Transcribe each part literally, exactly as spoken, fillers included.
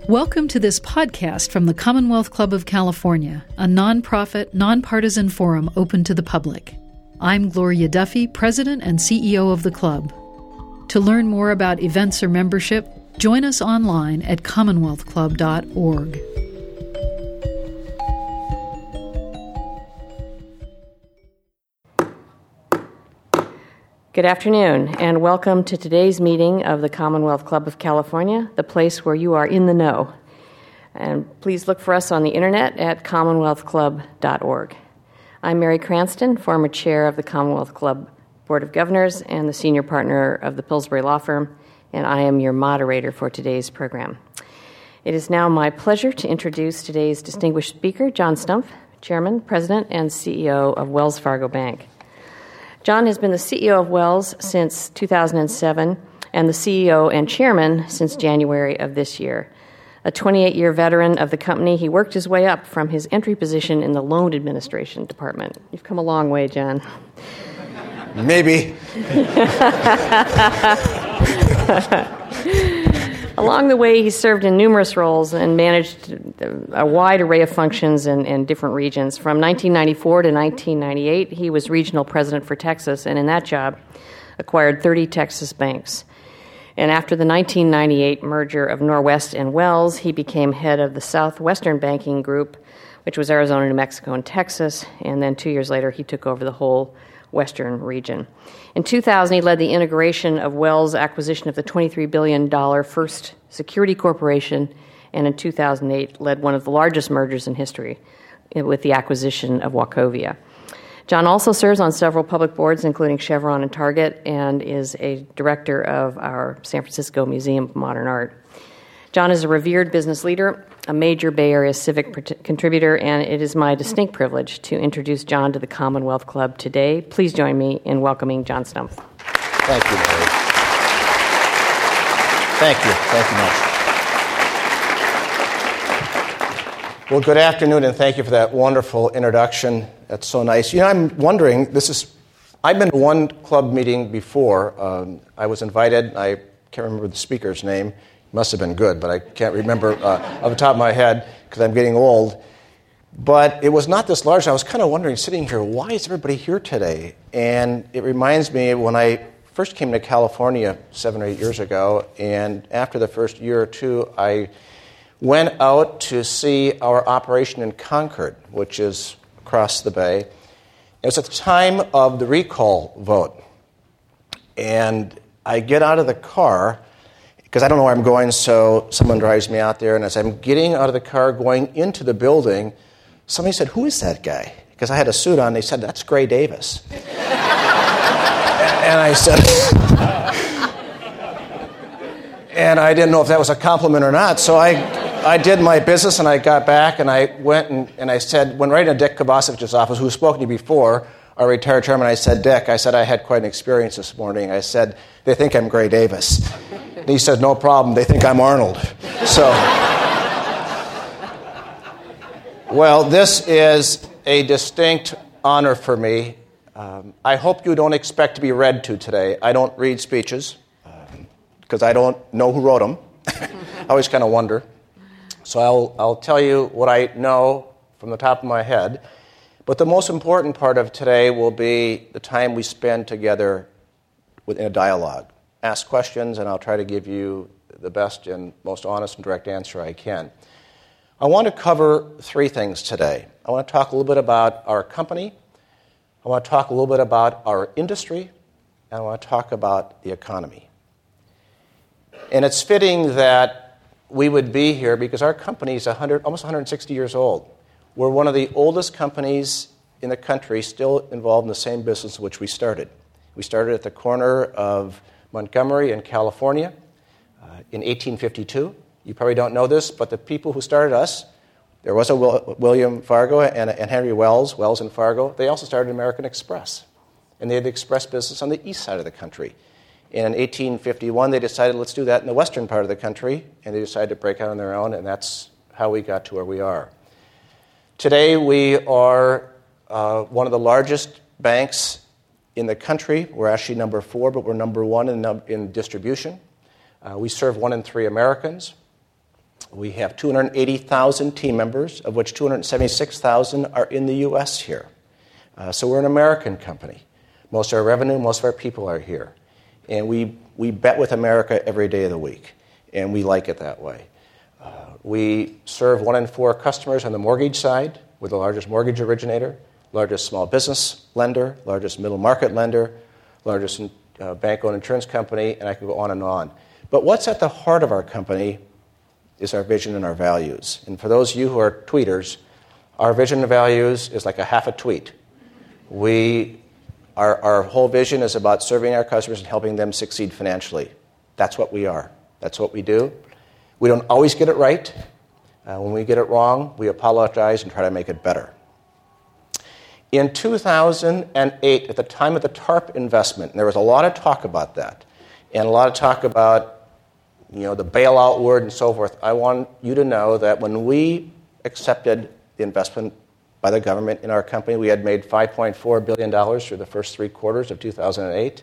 Welcome to this podcast from the Commonwealth Club of California, a nonprofit, nonpartisan forum open to the public. I'm Gloria Duffy, President and C E O of the club. To learn more about events or membership, join us online at commonwealth club dot org. Good afternoon, and welcome to today's meeting of the Commonwealth Club of California, the place where you are in the know. And please look for us on the internet at commonwealth club dot org. I'm Mary Cranston, former chair of the Commonwealth Club Board of Governors and the senior partner of the Pillsbury Law Firm, and I am your moderator for today's program. It is now my pleasure to introduce today's distinguished speaker, John Stumpf, Chairman, President, and C E O of Wells Fargo Bank. John has been the C E O of Wells since two thousand seven and the C E O and Chairman since January of this year. A twenty-eight-year veteran of the company, he worked his way up from his entry position in the loan administration department. You've come a long way, John. Maybe. Along the way, he served in numerous roles and managed a wide array of functions in, in different regions. From nineteen ninety-four to nineteen ninety-eight, he was regional president for Texas, and in that job, acquired thirty Texas banks. And after the nineteen ninety-eight merger of Norwest and Wells, he became head of the Southwestern Banking Group, which was Arizona, New Mexico, and Texas. And then two years later, he took over the whole Western region. In two thousand, he led the integration of Wells' acquisition of the twenty-three billion dollars First Security Corporation, and in two thousand eight, led one of the largest mergers in history with the acquisition of Wachovia. John also serves on several public boards, including Chevron and Target, and is a director of our San Francisco Museum of Modern Art. John is a revered business leader, a major Bay Area civic pr- contributor, and it is my distinct privilege to introduce John to the Commonwealth Club today. Please join me in welcoming John Stumpf. Thank you, Mary. Thank you. Thank you much. Well, good afternoon, and thank you for that wonderful introduction. That's so nice. You know, I'm wondering, this is, I've been to one club meeting before. Um, I was invited. I can't remember the speaker's name. Must have been good, but I can't remember uh, off the top of my head because I'm getting old. But it was not this large. I was kind of wondering, sitting here, why is everybody here today? And it reminds me when I first came to California seven or eight years ago, and after the first year or two, I went out to see our operation in Concord, which is across the bay. It was at the time of the recall vote. And I get out of the car, because I don't know where I'm going, so someone drives me out there, and as I'm getting out of the car, going into the building, somebody said, "Who is that guy?" Because I had a suit on. They said, "That's Gray Davis." And I said, and I didn't know if that was a compliment or not, so I I did my business, and I got back, and I went and, and I said, went right into Dick Kovacevich's office, who's spoken to you before, our retired chairman. I said, "Dick," I said, "I had quite an experience this morning." I said, "They think I'm Gray Davis." And he said, "No problem. They think I'm Arnold." So, well, this is a distinct honor for me. Um, I hope you don't expect to be read to today. I don't read speeches because um, I don't know who wrote them. I always kind of wonder. So I'll, I'll tell you what I know from the top of my head. But the most important part of today will be the time we spend together within a dialogue. Ask questions, and I'll try to give you the best and most honest and direct answer I can. I want to cover three things today. I want to talk a little bit about our company. I want to talk a little bit about our industry. And I want to talk about the economy. And it's fitting that we would be here because our company is one hundred, almost one hundred sixty years old. We're one of the oldest companies in the country still involved in the same business in which we started. We started at the corner of Montgomery in California uh, in eighteen fifty-two. You probably don't know this, but the people who started us, there was a Will, William Fargo and, and Henry Wells, Wells and Fargo. They also started American Express, and they had the express business on the east side of the country. And in eighteen fifty-one, they decided, let's do that in the western part of the country, and they decided to break out on their own, and that's how we got to where we are. Today, we are uh, one of the largest banks in the country. We're actually number four, but we're number one in, in distribution. Uh, we serve one in three Americans. We have two hundred eighty thousand team members, of which two hundred seventy-six thousand are in the U S here. Uh, so we're an American company. Most of our revenue, most of our people are here. And we, we bet with America every day of the week, and we like it that way. Uh, we serve one in four customers on the mortgage side. We're the largest mortgage originator, largest small business lender, largest middle market lender, largest uh, bank-owned insurance company, and I could go on and on. But what's at the heart of our company is our vision and our values. And for those of you who are tweeters, our vision and values is like a half a tweet. We, our, our whole vision is about serving our customers and helping them succeed financially. That's what we are. That's what we do. We don't always get it right. Uh, when we get it wrong, we apologize and try to make it better. In two thousand eight, at the time of the TARP investment, and there was a lot of talk about that, and a lot of talk about you know, the bailout word and so forth, I want you to know that when we accepted the investment by the government in our company, we had made five point four billion dollars through the first three quarters of two thousand eight.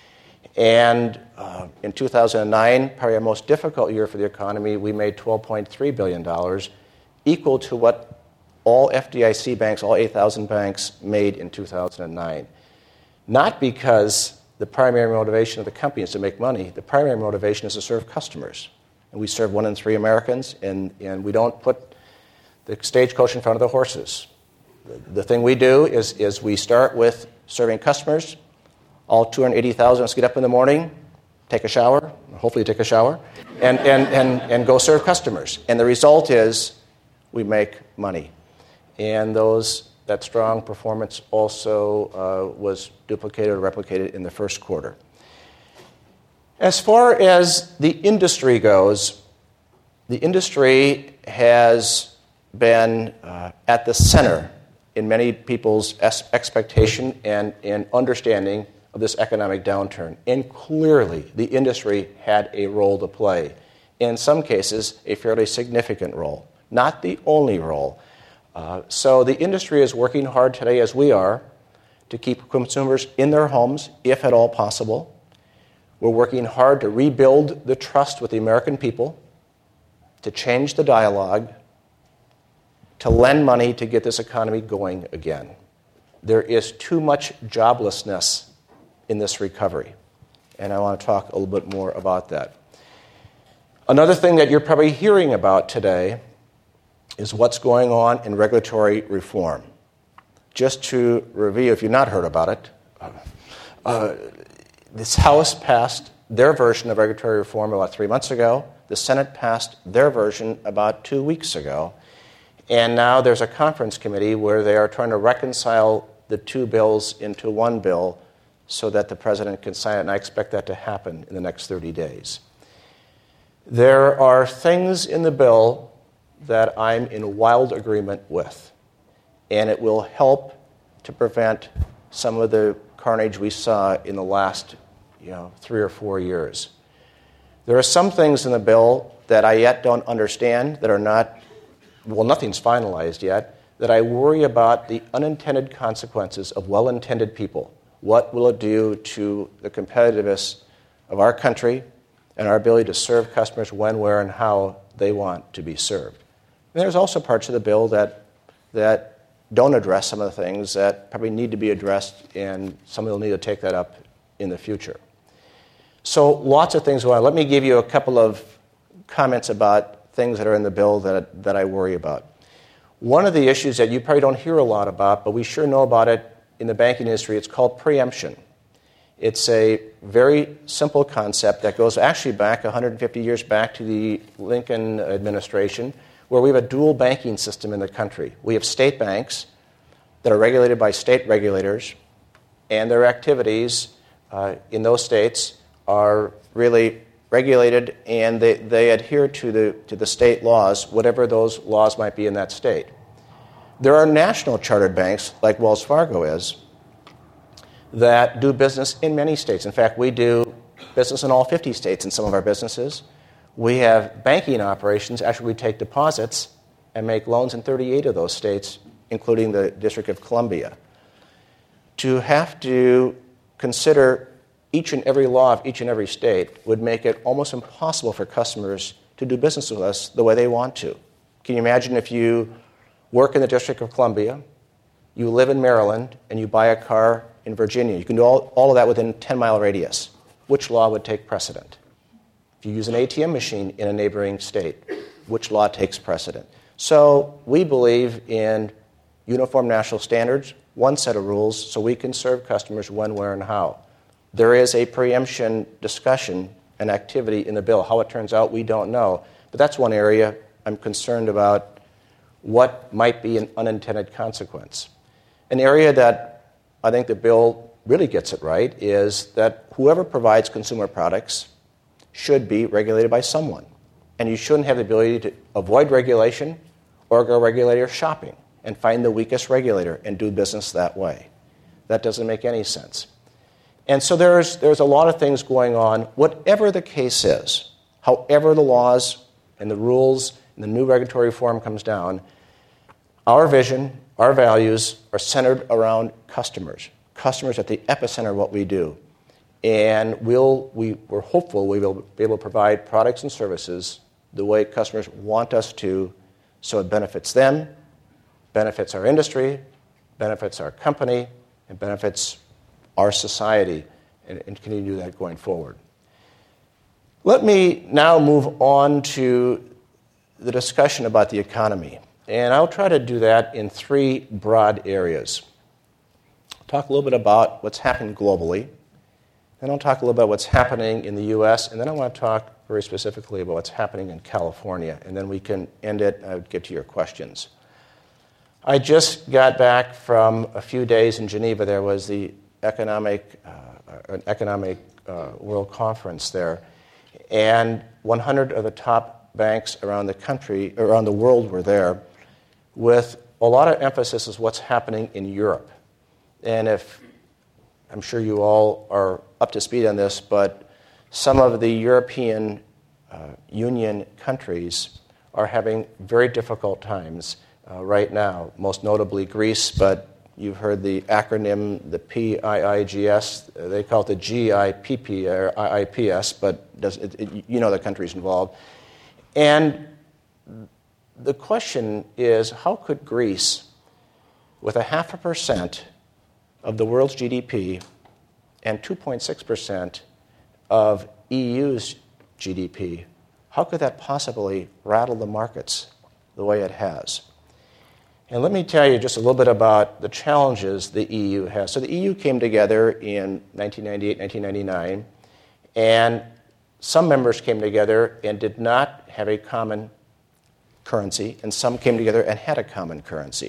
And uh, in two thousand nine, probably our most difficult year for the economy, we made twelve point three billion dollars, equal to what all F D I C banks, all eight thousand banks, made in two thousand nine. Not because the primary motivation of the company is to make money. The primary motivation is to serve customers. And we serve one in three Americans, and, and we don't put the stagecoach in front of the horses. The, the thing we do is, is we start with serving customers. All two hundred eighty thousand of us get up in the morning, take a shower, hopefully take a shower, and, and, and, and go serve customers. And the result is we make money. And those that strong performance also uh, was duplicated or replicated in the first quarter. As far as the industry goes, the industry has been uh, at the center in many people's es- expectation and, and understanding of this economic downturn. And clearly, the industry had a role to play. In some cases, a fairly significant role. Not the only role. Uh, so the industry is working hard today, as we are, to keep consumers in their homes, if at all possible. We're working hard to rebuild the trust with the American people, to change the dialogue, to lend money to get this economy going again. There is too much joblessness in this recovery, and I want to talk a little bit more about that. Another thing that you're probably hearing about today is what's going on in regulatory reform. Just to review, if you've not heard about it, uh, this House passed their version of regulatory reform about three months ago. The Senate passed their version about two weeks ago. And now there's a conference committee where they are trying to reconcile the two bills into one bill so that the president can sign it, and I expect that to happen in the next thirty days. There are things in the bill that I'm in wild agreement with, and it will help to prevent some of the carnage we saw in the last you know, three or four years. There are some things in the bill that I yet don't understand, that are not, well, nothing's finalized yet, that I worry about the unintended consequences of well-intended people. What will it do to the competitiveness of our country and our ability to serve customers when, where, and how they want to be served? And there's also parts of the bill that that don't address some of the things that probably need to be addressed, and somebody will need to take that up in the future. So lots of things going on. Let me give you a couple of comments about things that are in the bill that, that I worry about. One of the issues that you probably don't hear a lot about, but we sure know about it in the banking industry, it's called preemption. It's a very simple concept that goes actually back one hundred fifty years back to the Lincoln administration, where we have a dual banking system in the country. We have state banks that are regulated by state regulators, and their activities uh, in those states are really regulated, and they, they adhere to the, to the state laws, whatever those laws might be in that state. There are national chartered banks, like Wells Fargo is, that do business in many states. In fact, we do business in all fifty states in some of our businesses. We have banking operations. Actually, we take deposits and make loans in thirty-eight of those states, including the District of Columbia. To have to consider each and every law of each and every state would make it almost impossible for customers to do business with us the way they want to. Can you imagine if you work in the District of Columbia, you live in Maryland, and you buy a car in Virginia? You can do all, all of that within a ten-mile radius. Which law would take precedent? If you use an A T M machine in a neighboring state, which law takes precedent? So we believe in uniform national standards, one set of rules, so we can serve customers when, where, and how. There is a preemption discussion and activity in the bill. How it turns out, we don't know. But that's one area I'm concerned about what might be an unintended consequence. An area that I think the bill really gets it right is that whoever provides consumer products should be regulated by someone. And you shouldn't have the ability to avoid regulation or go regulator shopping and find the weakest regulator and do business that way. That doesn't make any sense. And so there's, there's a lot of things going on. Whatever the case is, however the laws and the rules and the new regulatory reform comes down, our vision, our values are centered around customers. Customers at the epicenter of what we do. And we'll, we, we're hopeful we will be able to provide products and services the way customers want us to, so it benefits them, benefits our industry, benefits our company, and benefits our society, and, and continue to do that going forward. Let me now move on to the discussion about the economy. And I'll try to do that in three broad areas. I'll talk a little bit about what's happening globally. Then I'll talk a little bit about what's happening in the U S, and then I want to talk very specifically about what's happening in California, and then we can end it and I'll get to your questions. I just got back from a few days in Geneva. There was the economic, uh, an economic uh, world conference there, and one hundred of the top banks around the country, around the world were there, with a lot of emphasis on what's happening in Europe. And if, I'm sure you all are up to speed on this, but some of the European uh, Union countries are having very difficult times uh, right now, most notably Greece, but you've heard the acronym, the P I I G S. They call it the G I P P or I I P S, but does, it, it, you know the countries involved. And the question is, how could Greece, with a half a percent of the world's G D P and two point six percent of E U's G D P, how could that possibly rattle the markets the way it has? And let me tell you just a little bit about the challenges the E U has. So the E U came together in nineteen ninety-eight, nineteen ninety-nine, and some members came together and did not have a common currency, and some came together and had a common currency.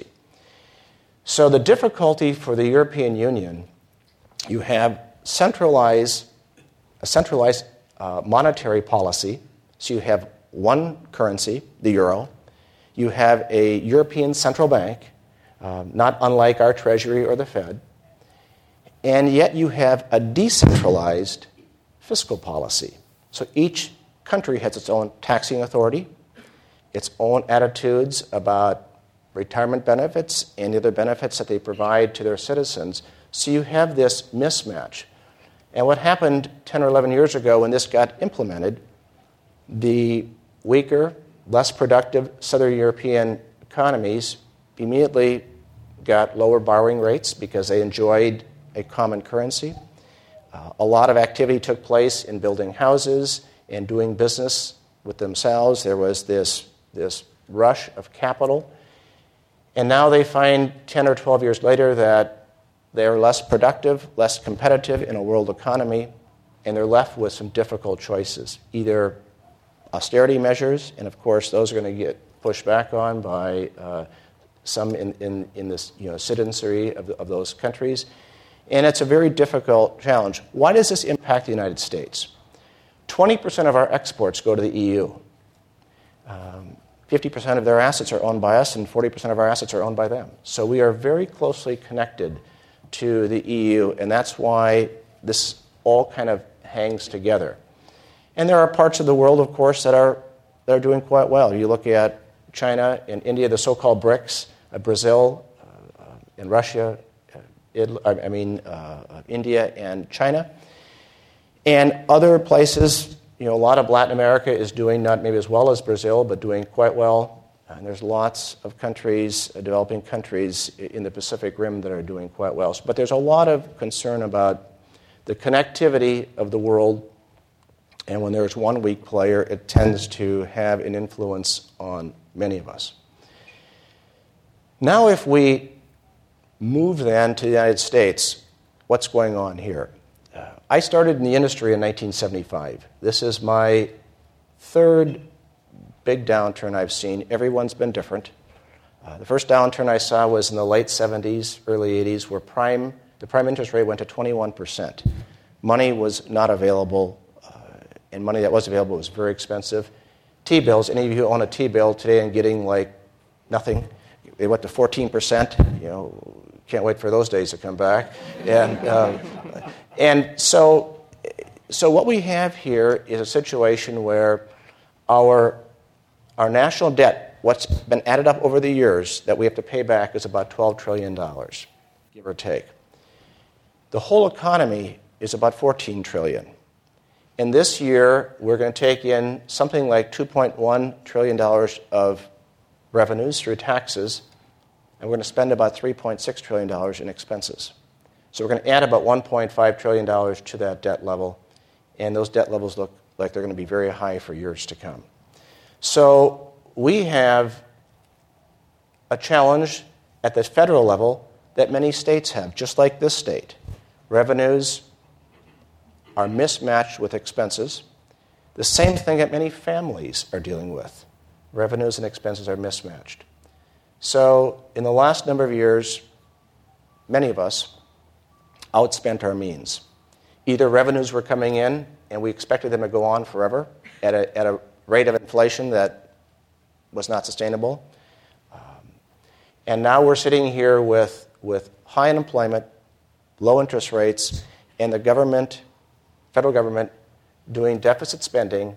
So the difficulty for the European Union, you have centralized, a centralized uh, monetary policy. So you have one currency, the euro. You have a European central bank, um, not unlike our Treasury or the Fed. And yet you have a decentralized fiscal policy. So each country has its own taxing authority, its own attitudes about retirement benefits and the other benefits that they provide to their citizens. So you have this mismatch. And what happened ten or eleven years ago when this got implemented, the weaker, less productive Southern European economies immediately got lower borrowing rates because they enjoyed a common currency. Uh, a lot of activity took place in building houses and doing business with themselves. There was this, this rush of capital. And now they find ten or twelve years later that they're less productive, less competitive in a world economy, and they're left with some difficult choices. Either austerity measures, and of course those are going to get pushed back on by uh, some in, in, in this you know, citizenry of, the, of those countries. And it's a very difficult challenge. Why does this impact the United States? twenty percent of our exports go to the E U. Um, fifty percent of their assets are owned by us, and forty percent of our assets are owned by them. So we are very closely connected to the E U, and that's why this all kind of hangs together. And there are parts of the world, of course, that are that are doing quite well. You look at China and India, the so-called BRICS, uh, Brazil uh, and Russia, uh, Italy, I mean uh, India and China, and other places you know, a lot of Latin America is doing not maybe as well as Brazil, but doing quite well. And there's lots of countries, uh, developing countries in the Pacific Rim that are doing quite well. But there's a lot of concern about the connectivity of the world. And when there's one weak player, it tends to have an influence on many of us. Now, if we move then to the United States, what's going on here? Uh, I started in the industry in nineteen seventy-five. This is my third big downturn I've seen. Everyone's been different. Uh, the first downturn I saw was in the late seventies, early eighties, where prime the prime interest rate went to twenty-one percent. Money was not available, uh, and money that was available was very expensive. T-bills, any of you who own a T-bill today and getting like nothing, they went to fourteen percent. You know, can't wait for those days to come back. And uh, and so, so what we have here is a situation where our our national debt, what's been added up over the years that we have to pay back, is about twelve trillion dollars, give or take. The whole economy is about fourteen trillion dollars. And this year, we're going to take in something like two point one trillion dollars of revenues through taxes, and we're going to spend about three point six trillion dollars in expenses. So we're going to add about one point five trillion dollars to that debt level, and those debt levels look like they're going to be very high for years to come. So we have a challenge at the federal level that many states have, just like this state. Revenues are mismatched with expenses. The same thing that many families are dealing with. Revenues and expenses are mismatched. So in the last number of years, many of us outspent our means. Either revenues were coming in and we expected them to go on forever at a, at a rate of inflation that was not sustainable. Um, and now we're sitting here with, with high unemployment, low interest rates, and the government, federal government, doing deficit spending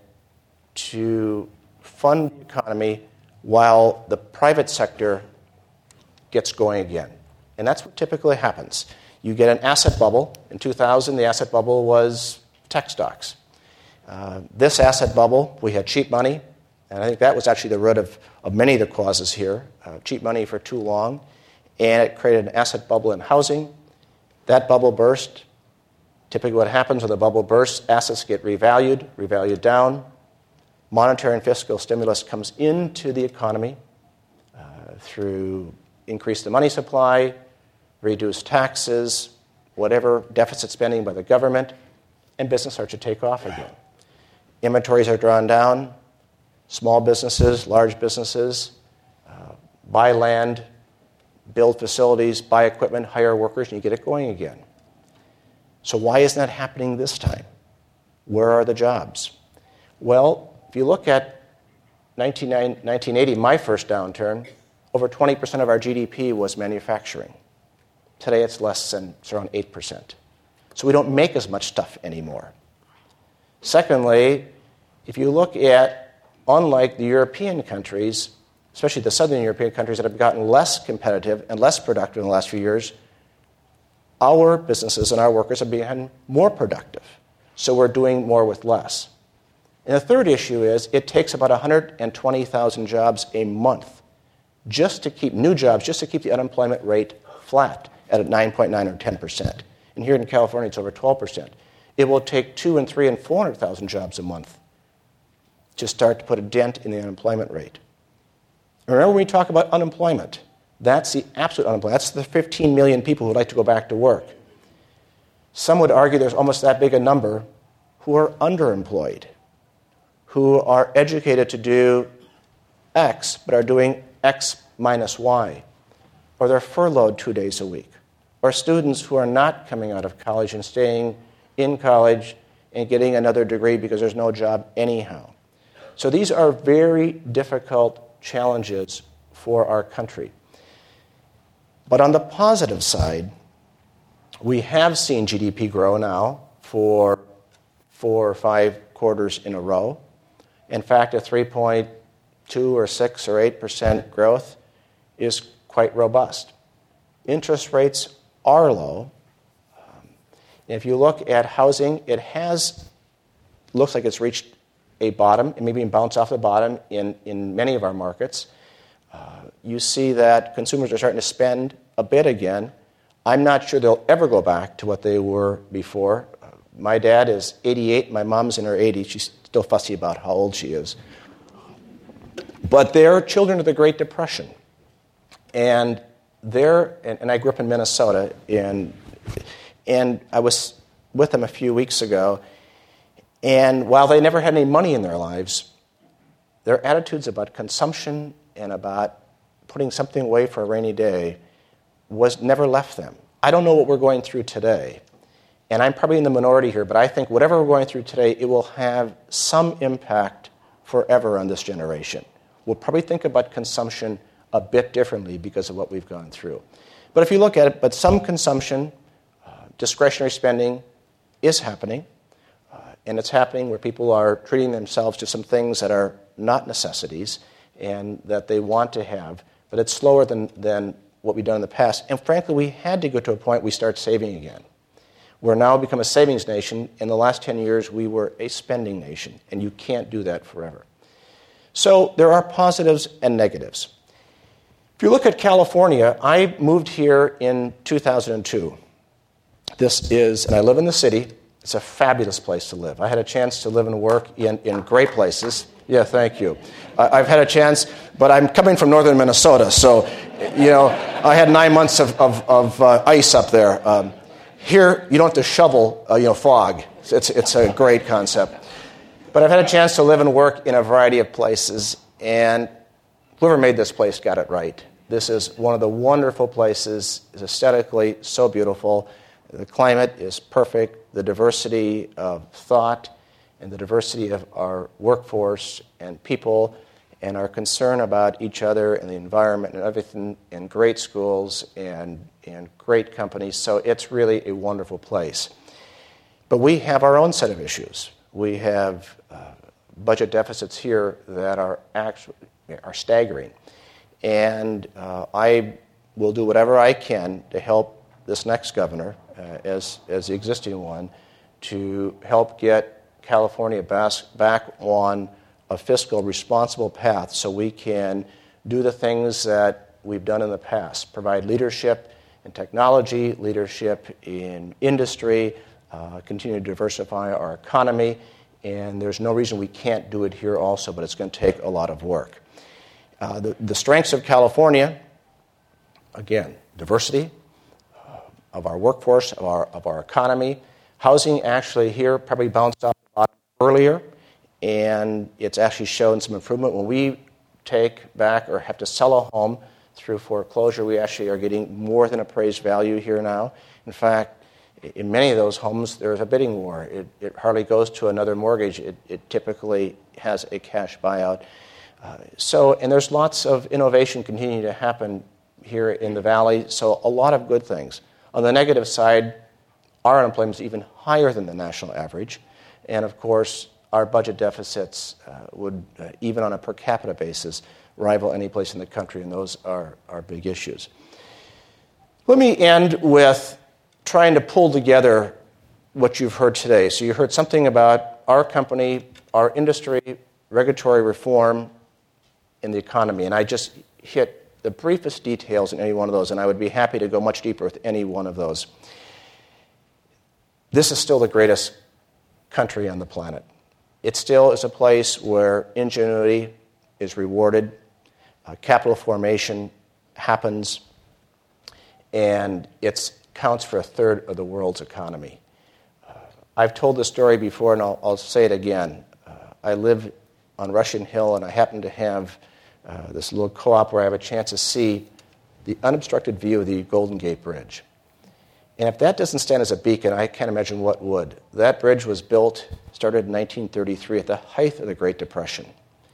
to fund the economy while the private sector gets going again. And that's what typically happens. You get an asset bubble. In two thousand, the asset bubble was tech stocks. Uh, this asset bubble, we had cheap money, and I think that was actually the root of, of many of the causes here. Uh, cheap money for too long, and it created an asset bubble in housing. That bubble burst. Typically what happens when the bubble bursts, assets get revalued, revalued down. Monetary and fiscal stimulus comes into the economy uh, through increase the money supply, reduce taxes, whatever deficit spending by the government, and business starts to take off again. Inventories are drawn down. Small businesses, large businesses, uh, buy land, build facilities, buy equipment, hire workers, and you get it going again. So why isn't that happening this time? Where are the jobs? Well, if you look at nineteen eighty, my first downturn, over twenty percent of our G D P was manufacturing. Today it's less than, it's around eight percent. So we don't make as much stuff anymore. Secondly, if you look at, unlike the European countries, especially the southern European countries that have gotten less competitive and less productive in the last few years, our businesses and our workers have become more productive. So we're doing more with less. And the third issue is it takes about one hundred twenty thousand jobs a month just to keep, new jobs, just to keep the unemployment rate flat at nine point nine or ten percent. And here in California, it's over twelve percent. It will take two and three and four hundred thousand jobs a month to start to put a dent in the unemployment rate. And remember, when we talk about unemployment, that's the absolute unemployment. That's the fifteen million people who would like to go back to work. Some would argue there's almost that big a number who are underemployed, who are educated to do X, but are doing X minus Y, or they're furloughed two days a week, or students who are not coming out of college and staying in college and getting another degree because there's no job anyhow. So these are very difficult challenges for our country. But on the positive side, we have seen G D P grow now for four or five quarters in a row. In fact, a three point two or six or eight percent growth is quite robust. Interest rates are low. Um, if you look at housing, it has looks like it's reached a bottom, and maybe even bounce off the bottom in, in many of our markets. Uh, you see that consumers are starting to spend a bit again. I'm not sure they'll ever go back to what they were before. Uh, my dad is eighty-eight. My mom's in her eighties. She's still fussy about how old she is. But they're children of the Great Depression. And they're, and, and I grew up in Minnesota, and, and I was with them a few weeks ago, and while they never had any money in their lives, their attitudes about consumption and about putting something away for a rainy day was never left them. I don't know what we're going through today, and I'm probably in the minority here, but I think whatever we're going through today, it will have some impact forever on this generation. We'll probably think about consumption a bit differently because of what we've gone through. But if you look at it, but some consumption, uh, discretionary spending is happening, uh, and it's happening where people are treating themselves to some things that are not necessities and that they want to have, but it's slower than, than what we've done in the past. And frankly, we had to go to a point we start saving again. We're now become a savings nation. In the last ten years, we were a spending nation, and you can't do that forever. So there are positives and negatives. If you look at California, I moved here in two thousand two. This is, and I live in the city. It's a fabulous place to live. I had a chance to live and work in, in great places. Yeah, thank you. I, I've had a chance, but I'm coming from northern Minnesota, so, you know, I had nine months of, of, of uh, ice up there. Um, here, you don't have to shovel, uh, you know, fog. It's, it's a great concept. But I've had a chance to live and work in a variety of places, and whoever made this place got it right. This is one of the wonderful places. It's aesthetically so beautiful. The climate is perfect. The diversity of thought and the diversity of our workforce and people and our concern about each other and the environment and everything, and great schools and, and great companies. So it's really a wonderful place. But we have our own set of issues. We have uh, budget deficits here that are actually are staggering. And uh, I will do whatever I can to help this next governor, uh, as, as the existing one, to help get California bas- back on a fiscal responsible path so we can do the things that we've done in the past, provide leadership in technology, leadership in industry, uh, continue to diversify our economy, and there's no reason we can't do it here also, but it's going to take a lot of work. Uh, the, the strengths of California, again, diversity uh, of our workforce, of our, of our economy. Housing actually here probably bounced off a lot earlier, and it's actually shown some improvement. When we take back or have to sell a home through foreclosure, we actually are getting more than appraised value here now. In fact, in many of those homes, there's a bidding war. It, it hardly goes to another mortgage. It, it typically has a cash buyout. Uh, so, and there's lots of innovation continuing to happen here in the Valley, so a lot of good things. On the negative side, our unemployment is even higher than the national average, and of course, our budget deficits uh, would, uh, even on a per capita basis, rival any place in the country, and those are, are big issues. Let me end with trying to pull together what you've heard today. So you heard something about our company, our industry, regulatory reform, and the economy, and I just hit the briefest details in any one of those, and I would be happy to go much deeper with any one of those. This is still the greatest country on the planet. It still is a place where ingenuity is rewarded, uh, capital formation happens, and it counts for a third of the world's economy. Uh, I've told this story before, and I'll, I'll say it again. Uh, I live on Russian Hill, and I happen to have uh, this little co-op where I have a chance to see the unobstructed view of the Golden Gate Bridge. And if that doesn't stand as a beacon, I can't imagine what would. That bridge was built, started in nineteen thirty-three at the height of the Great Depression.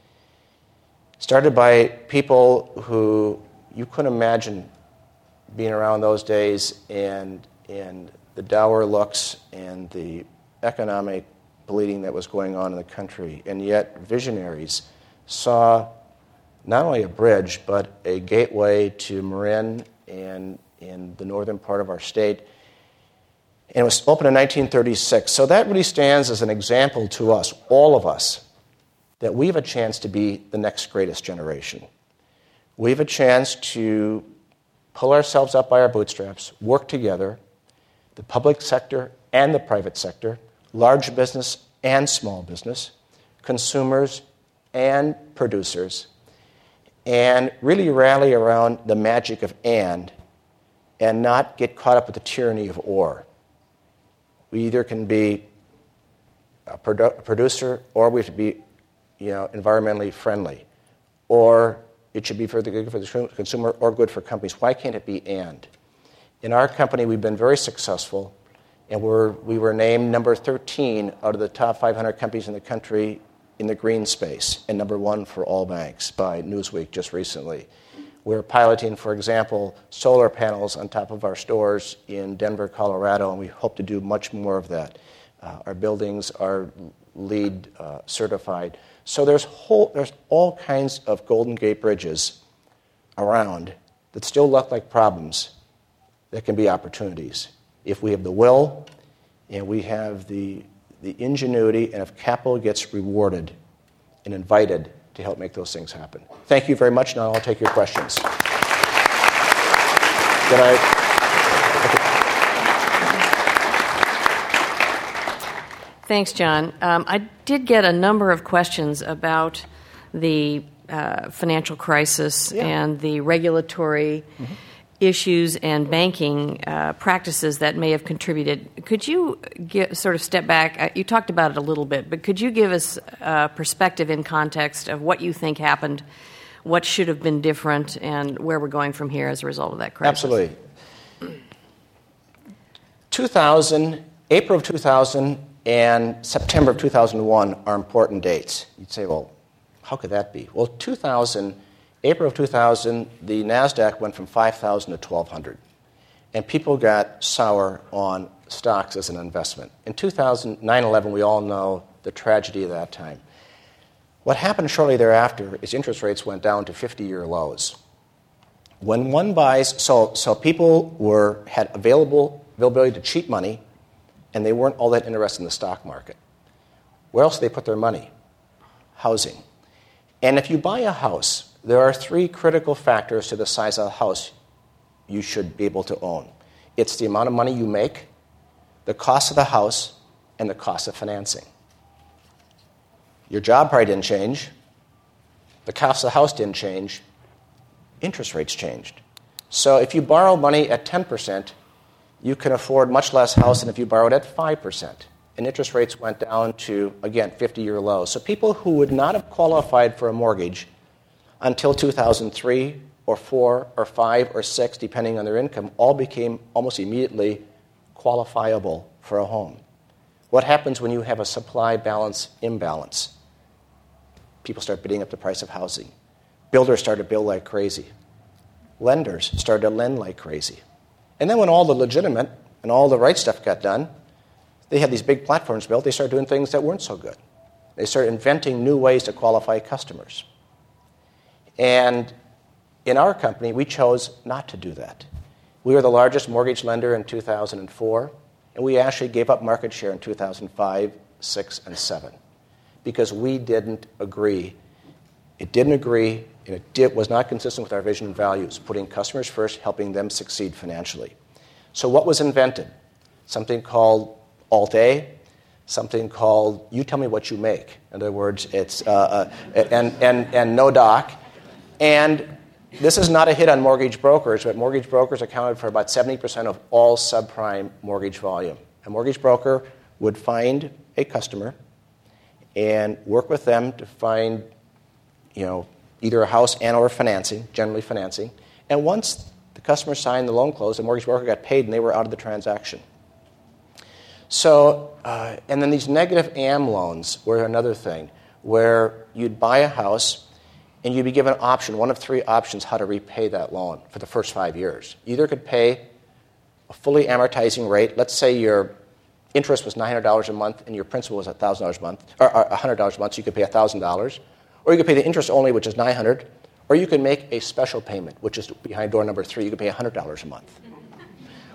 Started by people who you couldn't imagine being around those days, and, and the dour looks and the economic bleeding that was going on in the country. And yet visionaries saw not only a bridge, but a gateway to Marin and in the northern part of our state. And it was opened in nineteen thirty-six. So that really stands as an example to us, all of us, that we have a chance to be the next greatest generation. We have a chance to pull ourselves up by our bootstraps, work together, the public sector and the private sector, large business and small business, consumers and producers, and really rally around the magic of and, and not get caught up with the tyranny of or. We either can be a, produ- a producer, or we have to be, you know, environmentally friendly, or it should be for the good for the consumer or good for companies. Why can't it be and? In our company, we've been very successful, and we're, we were named number thirteen out of the top five hundred companies in the country in the green space, and number one for all banks by Newsweek just recently. We're piloting, for example, solar panels on top of our stores in Denver, Colorado, and we hope to do much more of that. Uh, our buildings are LEED uh, certified. So there's, whole, there's all kinds of Golden Gate Bridges around that still look like problems that can be opportunities. If we have the will and we have the, the ingenuity, and if capital gets rewarded and invited to help make those things happen. Thank you very much. Now I'll take your questions. Did I? Okay. Thanks, John. Um, I did get a number of questions about the uh, financial crisis yeah. and the regulatory mm-hmm. issues and banking uh, practices that may have contributed. Could you get, sort of step back? You talked about it a little bit, but could you give us a perspective in context of what you think happened, what should have been different, and where we're going from here as a result of that crisis? Absolutely. two thousand, April of two thousand and September of two thousand one are important dates. You'd say, well, how could that be? Well, two thousand... April of two thousand, the NASDAQ went from five thousand to twelve hundred, and people got sour on stocks as an investment. In two thousand, nine eleven, we all know the tragedy of that time. What happened shortly thereafter is interest rates went down to fifty-year lows. When one buys, so, so people were had available availability to cheap money, and they weren't all that interested in the stock market. Where else did they put their money? Housing. And if you buy a house, there are three critical factors to the size of the house you should be able to own. It's the amount of money you make, the cost of the house, and the cost of financing. Your job probably didn't change. The cost of the house didn't change. Interest rates changed. So if you borrow money at ten percent, you can afford much less house than if you borrowed at five percent. And interest rates went down to, again, fifty-year lows. So people who would not have qualified for a mortgage until two thousand three or four or five or six, depending on their income, all became almost immediately qualifiable for a home. What happens when you have a supply-balance imbalance? People start bidding up the price of housing. Builders start to build like crazy. Lenders started to lend like crazy. And then when all the legitimate and all the right stuff got done, they had these big platforms built. They started doing things that weren't so good. They started inventing new ways to qualify customers. And in our company, we chose not to do that. We were the largest mortgage lender in two thousand four, and we actually gave up market share in two thousand five, six, and seven because we didn't agree. It didn't agree, and it did, was not consistent with our vision and values, putting customers first, helping them succeed financially. So what was invented? Something called Alt-A, something called You Tell Me What You Make. In other words, it's uh, uh, and, and, and no doc. And this is not a hit on mortgage brokers, but mortgage brokers accounted for about seventy percent of all subprime mortgage volume. A mortgage broker would find a customer and work with them to find, you know, either a house and or financing, generally financing. And once the customer signed the loan closed, the mortgage broker got paid and they were out of the transaction. So, uh, and then these negative A M loans were another thing, where you'd buy a house and you'd be given an option, one of three options, how to repay that loan for the first five years. You either could pay a fully amortizing rate. Let's say your interest was nine hundred dollars a month and your principal was one thousand dollars a month, or one hundred dollars a month, so you could pay one thousand dollars. Or you could pay the interest only, which is nine hundred dollars. Or you could make a special payment, which is behind door number three. You could pay one hundred dollars a month.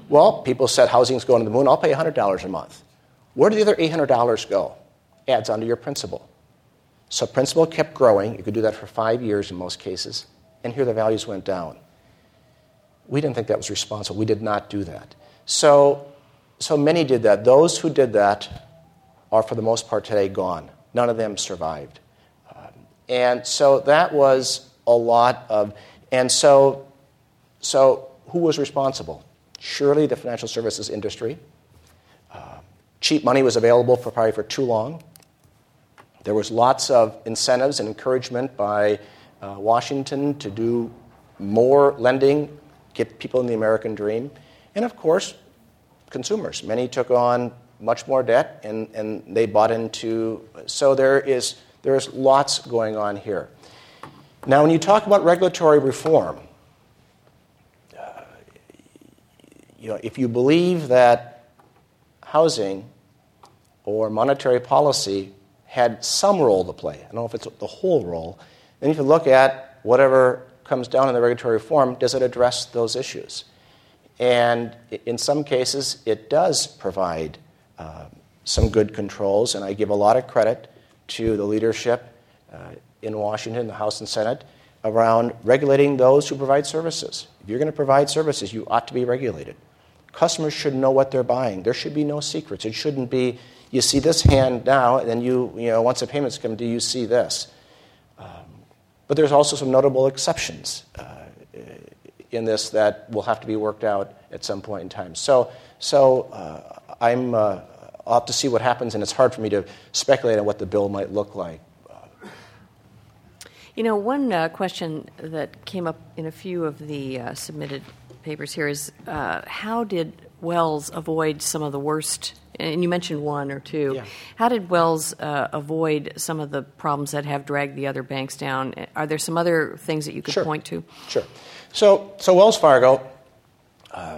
Well, people said housing's going to the moon. I'll pay one hundred dollars a month. Where do the other eight hundred dollars go? Adds onto your principal. So principal kept growing. You could do that for five years in most cases. And here the values went down. We didn't think that was responsible. We did not do that. So, so many did that. Those who did that are, for the most part, today gone. None of them survived. Um, and so that was a lot of... And so, so who was responsible? Surely the financial services industry. Uh, cheap money was available for probably for too long. There was lots of incentives and encouragement by uh, Washington to do more lending, get people in the American dream. And of course, consumers. Many took on much more debt, and, and they bought into... So there is there is lots going on here. Now, when you talk about regulatory reform, uh, you know, if you believe that housing or monetary policy had some role to play, I don't know if it's the whole role, then you can look at whatever comes down in the regulatory reform, does it address those issues? And in some cases, it does provide uh, some good controls, and I give a lot of credit to the leadership uh, in Washington, the House and Senate, around regulating those who provide services. If you're going to provide services, you ought to be regulated. Customers should know what they're buying. There should be no secrets. It shouldn't be, you see this hand now, and then you, you know, once the payments come due, you see this. Um, but there's also some notable exceptions uh, in this that will have to be worked out at some point in time. So, so uh, I'm, uh, I'll have to see what happens, and it's hard for me to speculate on what the bill might look like. You know, one uh, question that came up in a few of the uh, submitted papers here is uh, how did Wells avoid some of the worst, and you mentioned one or two, yeah. How did Wells uh, avoid some of the problems that have dragged the other banks down? Are there some other things that you could sure. point to? Sure. So, so Wells Fargo uh,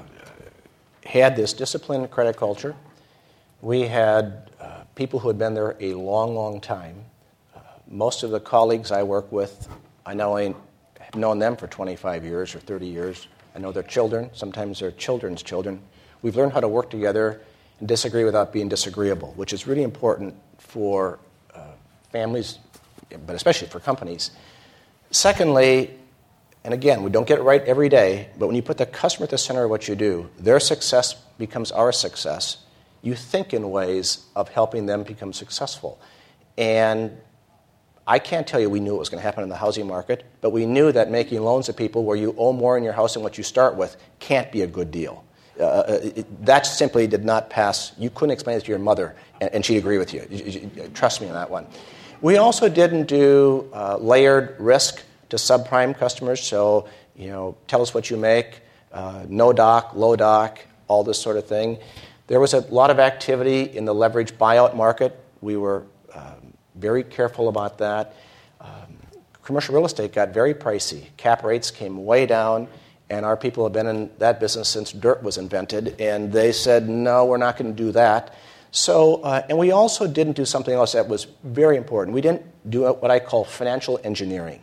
had this disciplined credit culture. We had uh, people who had been there a long, long time. Most of the colleagues I work with, I not only have known them for twenty-five years or thirty years, I know their children, sometimes their children's children. We've learned how to work together and disagree without being disagreeable, which is really important for uh, families, but especially for companies. Secondly, and again, we don't get it right every day, but when you put the customer at the center of what you do, their success becomes our success. You think in ways of helping them become successful. And I can't tell you we knew what was going to happen in the housing market, but we knew that making loans to people where you owe more in your house than what you start with can't be a good deal. Uh, it, that simply did not pass. You couldn't explain it to your mother, and, and she'd agree with you. You, you, you. Trust me on that one. We also didn't do uh, layered risk to subprime customers, so, you know, tell us what you make, uh, no doc, low doc, all this sort of thing. There was a lot of activity in the leveraged buyout market. We were um, very careful about that. Um, commercial real estate got very pricey. Cap rates came way down, and our people have been in that business since dirt was invented, and they said, no, we're not going to do that. So, uh, and we also didn't do something else that was very important. We didn't do what I call financial engineering.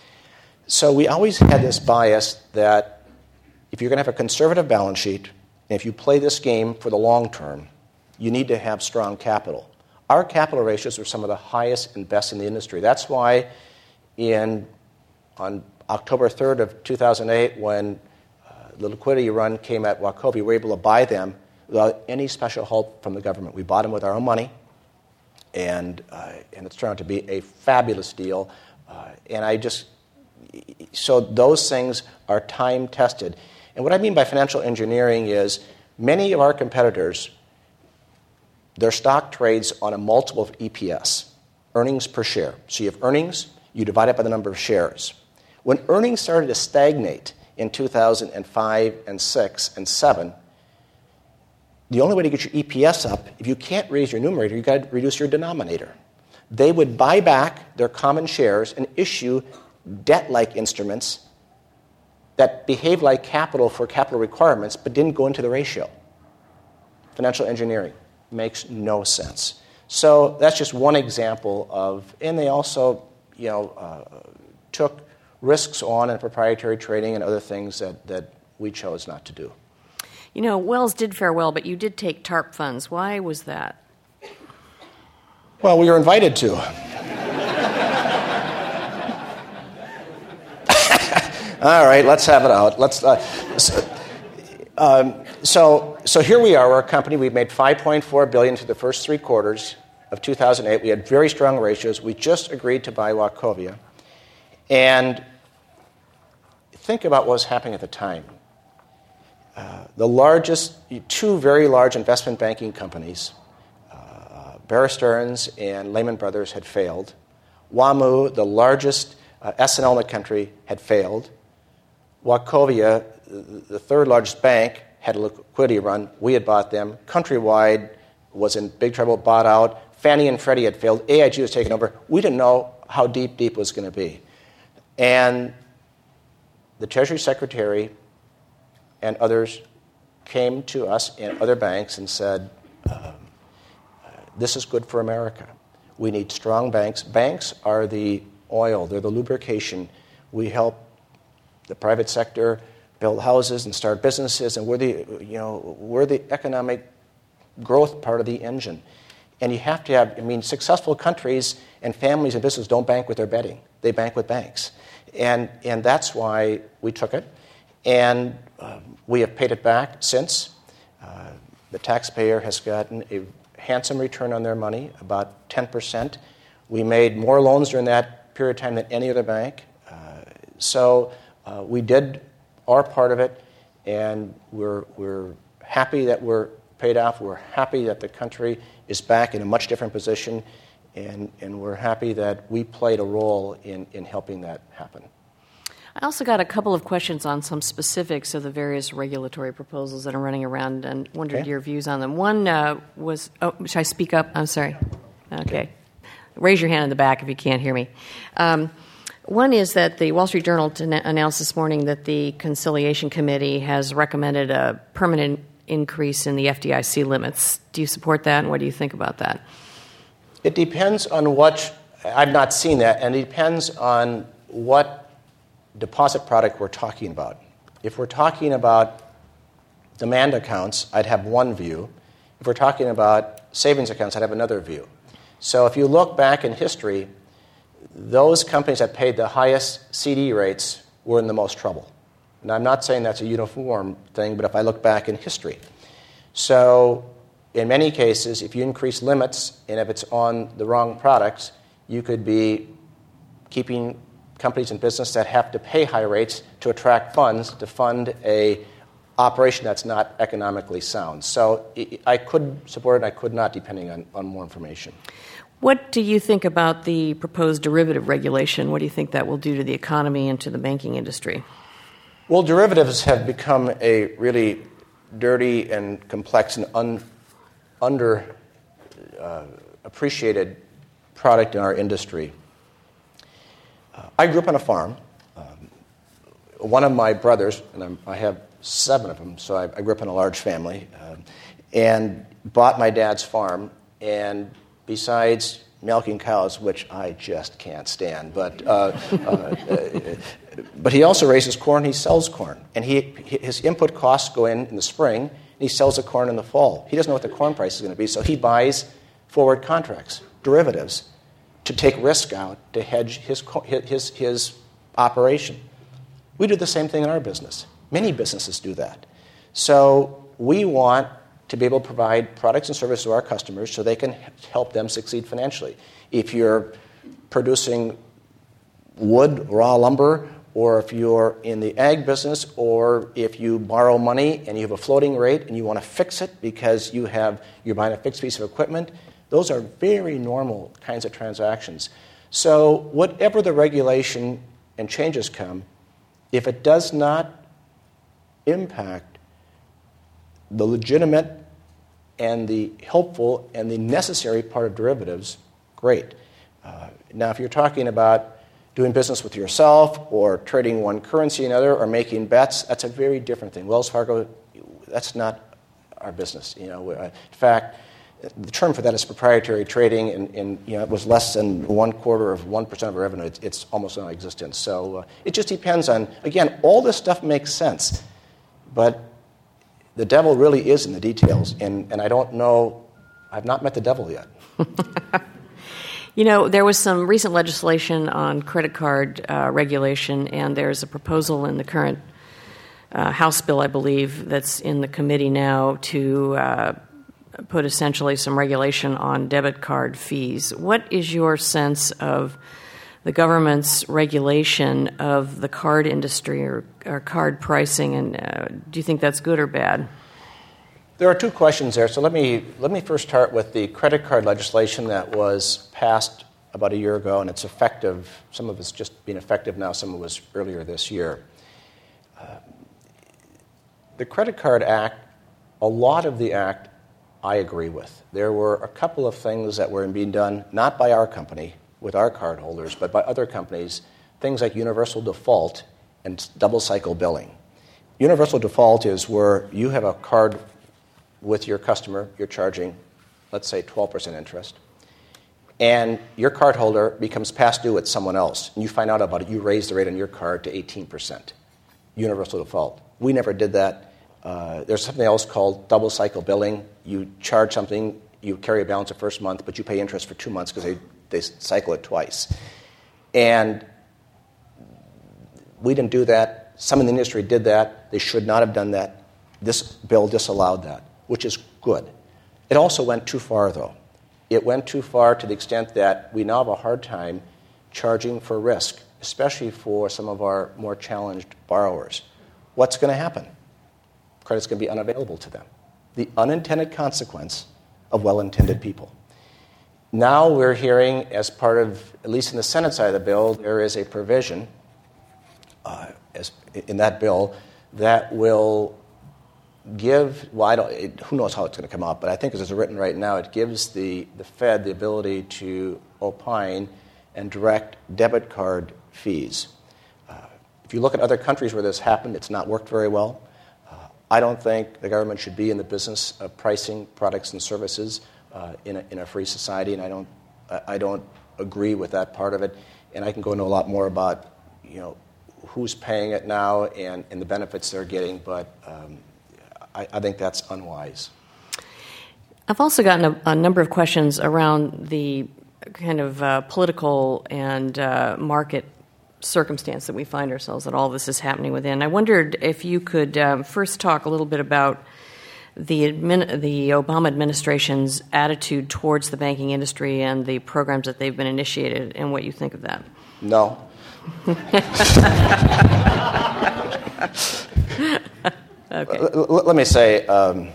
So we always had this bias that if you're going to have a conservative balance sheet, and if you play this game for the long term, you need to have strong capital. Our capital ratios are some of the highest and best in the industry. That's why in on October third of two thousand eight, when uh, the liquidity run came at Wachovia, we were able to buy them without any special help from the government. We bought them with our own money, and uh, and it's turned out to be a fabulous deal. Uh, and I just, so those things are time-tested. And what I mean by financial engineering is many of our competitors, their stock trades on a multiple of E P S, earnings per share. So you have earnings, you divide it by the number of shares. When earnings started to stagnate in two thousand five and six and seven, the only way to get your E P S up, if you can't raise your numerator, you've got to reduce your denominator. They would buy back their common shares and issue debt-like instruments that behave like capital for capital requirements but didn't go into the ratio. Financial engineering makes no sense. So that's just one example of, and they also, you know, uh, took risks on in proprietary trading and other things that, that we chose not to do. You know, Wells did fare well, but you did take TARP funds. Why was that? Well, we were invited to. All right, let's have it out. Let's. Uh, so, um, so, so here we are. We're a company. We've made five point four billion dollars through the first three quarters of two thousand eight. We had very strong ratios. We just agreed to buy Wachovia, and think about what was happening at the time. Uh, the largest, two very large investment banking companies, uh, Bear Stearns and Lehman Brothers, had failed. WAMU, the largest uh, S and L in the country, had failed. Wachovia, the third largest bank, had a liquidity run. We had bought them. Countrywide was in big trouble, bought out. Fannie and Freddie had failed. A I G was taken over. We didn't know how deep, deep was going to be. And the Treasury Secretary and others came to us and other banks and said, um, this is good for America. We need strong banks. Banks are the oil. They're the lubrication. We help the private sector build houses and start businesses, and we're the, you know, we're the economic growth part of the engine. And you have to have, I mean, successful countries and families and businesses don't bank with their betting. They bank with banks. And, and that's why we took it. And uh, we have paid it back since. Uh, the taxpayer has gotten a handsome return on their money, about ten percent. We made more loans during that period of time than any other bank. Uh, so uh, we did our part of it, and we're, we're happy that we're paid off. We're happy that the country is back in a much different position, and, and we're happy that we played a role in, in helping that happen. I also got a couple of questions on some specifics of the various regulatory proposals that are running around and wondered okay. your views on them. One uh, was, oh, should I speak up? I'm sorry. Okay. okay. Raise your hand in the back if you can't hear me. Um, one is that the Wall Street Journal t- announced this morning that the Conciliation Committee has recommended a permanent increase in the F D I C limits. Do you support that, and what do you think about that? It depends on what, I've not seen that, and it depends on what deposit product we're talking about. If we're talking about demand accounts, I'd have one view. If we're talking about savings accounts, I'd have another view. So if you look back in history, those companies that paid the highest C D rates were in the most trouble. And I'm not saying that's a uniform thing, but if I look back in history. So in many cases, if you increase limits and if it's on the wrong products, you could be keeping companies in business that have to pay high rates to attract funds to fund a operation that's not economically sound. So I could support it, I could not, depending on, on more information. What do you think about the proposed derivative regulation? What do you think that will do to the economy and to the banking industry? Well, derivatives have become a really dirty and complex and un, under uh, appreciated product in our industry. Uh, I grew up on a farm. Um, one of my brothers, and I'm, I have seven of them, so I, I grew up in a large family, uh, and bought my dad's farm. And besides milking cows, which I just can't stand, but uh, uh, but he also raises corn. He sells corn, and he his input costs go in in the spring, and he sells the corn in the fall. He doesn't know what the corn price is going to be, so he buys forward contracts, derivatives, to take risk out, to hedge his, his, his operation. We do the same thing in our business. Many businesses do that. So we want to be able to provide products and services to our customers so they can help them succeed financially. If you're producing wood, raw lumber, or if you're in the ag business, or if you borrow money and you have a floating rate and you want to fix it because you have, you're buying a fixed piece of equipment, those are very normal kinds of transactions. So whatever the regulation and changes come, if it does not impact the legitimate and the helpful and the necessary part of derivatives, great. Uh, now, if you're talking about doing business with yourself or trading one currency another or making bets, that's a very different thing. Wells Fargo, that's not our business. You know, in fact, the term for that is proprietary trading, and, and you know, it was less than one quarter of one percent of our revenue. It's, it's almost non-existent. So uh, it just depends on, again, all this stuff makes sense, but the devil really is in the details, and, and I don't know, I've not met the devil yet. You know, there was some recent legislation on credit card uh, regulation, and there's a proposal in the current uh, House bill, I believe, that's in the committee now to uh, put essentially some regulation on debit card fees. What is your sense of the government's regulation of the card industry or, or card pricing, and uh, do you think that's good or bad? There are two questions there. So let me let me first start with the credit card legislation that was passed about a year ago, and it's effective. Some of it's just been effective now. Some of it was earlier this year. Uh, the Credit Card Act, a lot of the act, I agree with. There were a couple of things that were being done, not by our company, with our cardholders, but by other companies, things like universal default and double cycle billing. Universal default is where you have a card with your customer, you're charging, let's say, twelve percent interest, and your cardholder becomes past due at someone else, and you find out about it, you raise the rate on your card to eighteen percent. Universal default. We never did that. Uh, there's something else called double cycle billing. You charge something, you carry a balance the first month, but you pay interest for two months because they, they cycle it twice. And we didn't do that. Some in the industry did that. They should not have done that. This bill disallowed that, which is good. It also went too far, though. It went too far to the extent that we now have a hard time charging for risk, especially for some of our more challenged borrowers. What's going to happen? Credit's going to be unavailable to them. The unintended consequence of well-intended people. Now we're hearing, as part of, at least in the Senate side of the bill, there is a provision uh, as, in that bill that will give, well, I don't, it, who knows how it's going to come out, but I think as it's written right now, it gives the, the Fed the ability to opine and direct debit card fees. Uh, if you look at other countries where this happened, it's not worked very well. Uh, I don't think the government should be in the business of pricing products and services uh, in, a, in a free society, and I don't, I don't agree with that part of it. And I can go into a lot more about, you know, who's paying it now and, and the benefits they're getting, but um, I, I think that's unwise. I've also gotten a, a number of questions around the kind of uh, political and uh, market circumstance that we find ourselves, that all this is happening within. I wondered if you could um, first talk a little bit about the admin, the Obama administration's attitude towards the banking industry and the programs that they've been initiated, and what you think of that. No. Okay. L- l- let me say, um,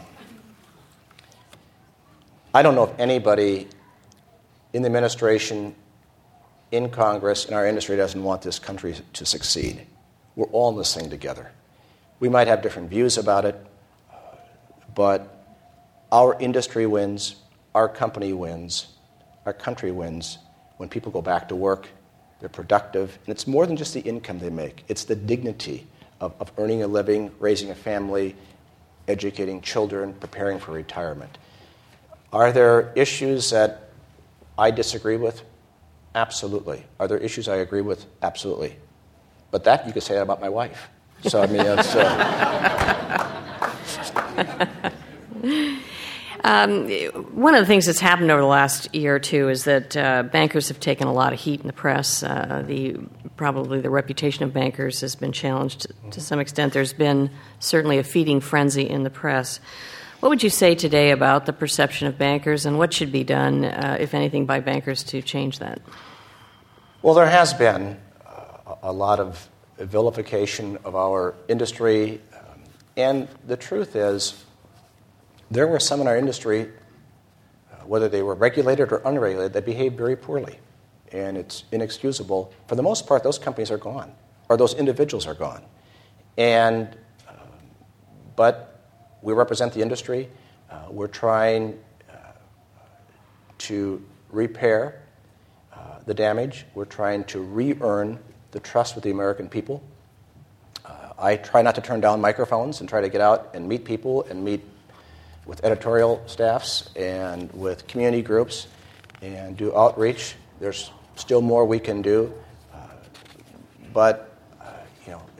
I don't know if anybody in the administration, in Congress, in our industry doesn't want this country to succeed. We're all in this thing together. We might have different views about it, but our industry wins, our company wins, our country wins when people go back to work, they're productive, and it's more than just the income they make. It's the dignity of, of earning a living, raising a family, educating children, preparing for retirement. Are there issues that I disagree with? Absolutely. Are there issues I agree with? Absolutely. But that you could say that about my wife. So, I mean, that's... Uh... um, one of the things that's happened over the last year or two is that uh, bankers have taken a lot of heat in the press. Uh, the probably the reputation of bankers has been challenged to some extent. There's been certainly a feeding frenzy in the press. What would you say today about the perception of bankers, and what should be done, uh, if anything, by bankers to change that? Well, there has been uh, a lot of vilification of our industry, um, and the truth is there were some in our industry, uh, whether they were regulated or unregulated, that behaved very poorly, and it's inexcusable. For the most part, those companies are gone, or those individuals are gone. And, uh, but we represent the industry. Uh, we're trying uh, to repair uh, the damage. We're trying to re-earn the trust with the American people. Uh, I try not to turn down microphones and try to get out and meet people and meet with editorial staffs and with community groups and do outreach. There's still more we can do. Uh, but, uh, you know,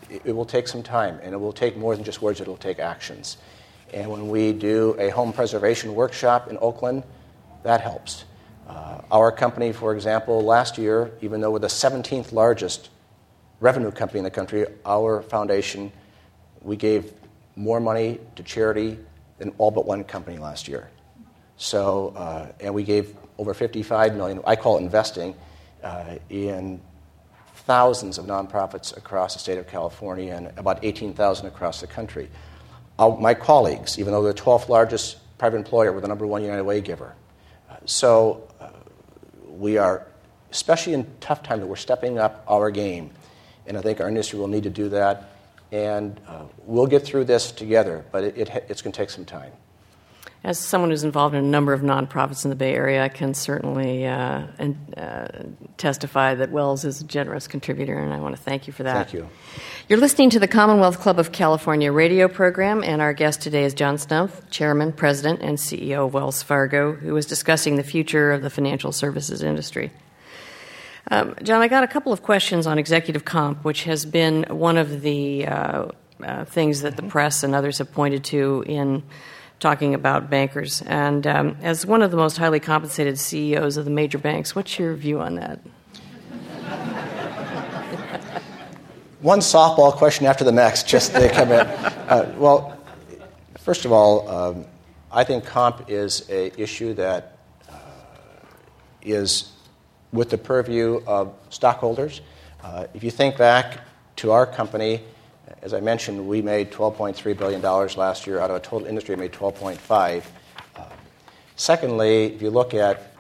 it, it will take some time, and it will take more than just words. It will take actions. And when we do a home preservation workshop in Oakland, that helps. Uh, our company, for example, last year, even though we're the seventeenth largest revenue company in the country, our foundation, we gave more money to charity than all but one company last year. So, uh, and we gave over fifty-five million dollars, I call it investing, uh, in thousands of nonprofits across the state of California and about eighteen thousand across the country. Our, my colleagues, even though they're the twelfth largest private employer, we're the number one United Way giver. Uh, so uh, we are, especially in tough times, we're stepping up our game. And I think our industry will need to do that. And uh, we'll get through this together, but it, it, it's going to take some time. As someone who's involved in a number of nonprofits in the Bay Area, I can certainly uh, and, uh, testify that Wells is a generous contributor, and I want to thank you for that. Thank you. You're listening to the Commonwealth Club of California radio program, and our guest today is John Stumpf, Chairman, President, and C E O of Wells Fargo, who is discussing the future of the financial services industry. Um, John, I got a couple of questions on executive comp, which has been one of the uh, uh, things that the press and others have pointed to in talking about bankers. And um, as one of the most highly compensated C E Os of the major banks, what's your view on that? One softball question after the next, just to come in. Uh, well, first of all, um, I think comp is an issue that uh, is with the purview of stockholders. Uh, if you think back to our company, as I mentioned, we made twelve point three billion dollars last year out of a total industry that made twelve point five. Uh, secondly, if you look at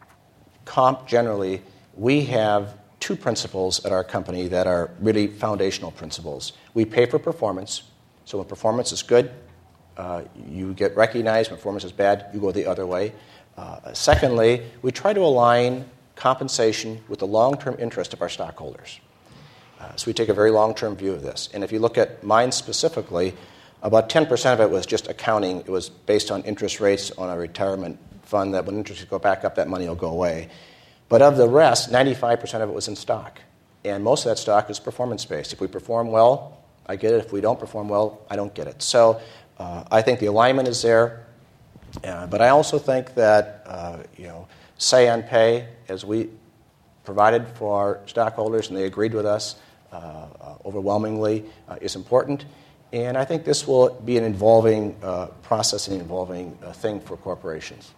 comp generally, we have two principles at our company that are really foundational principles. We pay for performance, so when performance is good, uh, you get recognized. When performance is bad, you go the other way. Uh, secondly, we try to align compensation with the long-term interest of our stockholders. Uh, so we take a very long-term view of this. And if you look at mine specifically, about ten percent of it was just accounting. It was based on interest rates on a retirement fund that when interest rates go back up, that money will go away. But of the rest, ninety-five percent of it was in stock. And most of that stock is performance-based. If we perform well, I get it. If we don't perform well, I don't get it. So uh, I think the alignment is there. Uh, but I also think that, uh, you know, say on pay, as we provided for our stockholders, and they agreed with us uh, uh, overwhelmingly, uh, is important. And I think this will be an evolving uh, process, an evolving uh, thing for corporations.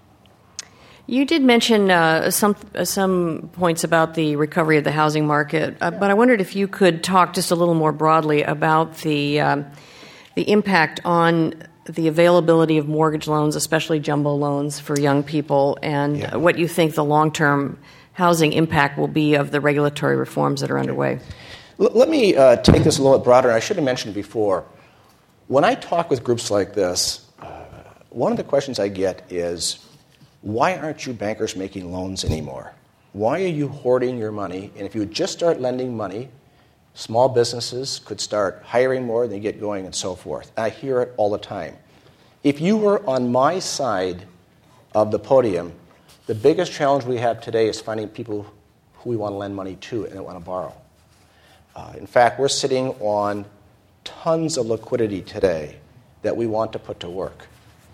You did mention uh, some uh, some points about the recovery of the housing market, uh, but I wondered if you could talk just a little more broadly about the um, the impact on the availability of mortgage loans, especially jumbo loans for young people, and yeah. what you think the long-term housing impact will be of the regulatory reforms that are underway. L- let me uh, take this a little bit broader. I should have mentioned before, when I talk with groups like this, uh, one of the questions I get is, why aren't you bankers making loans anymore? Why are you hoarding your money? And if you would just start lending money, small businesses could start hiring more, they get going, and so forth. And I hear it all the time. If you were on my side of the podium, the biggest challenge we have today is finding people who we want to lend money to and don't want to borrow. Uh, in fact, we're sitting on tons of liquidity today that we want to put to work.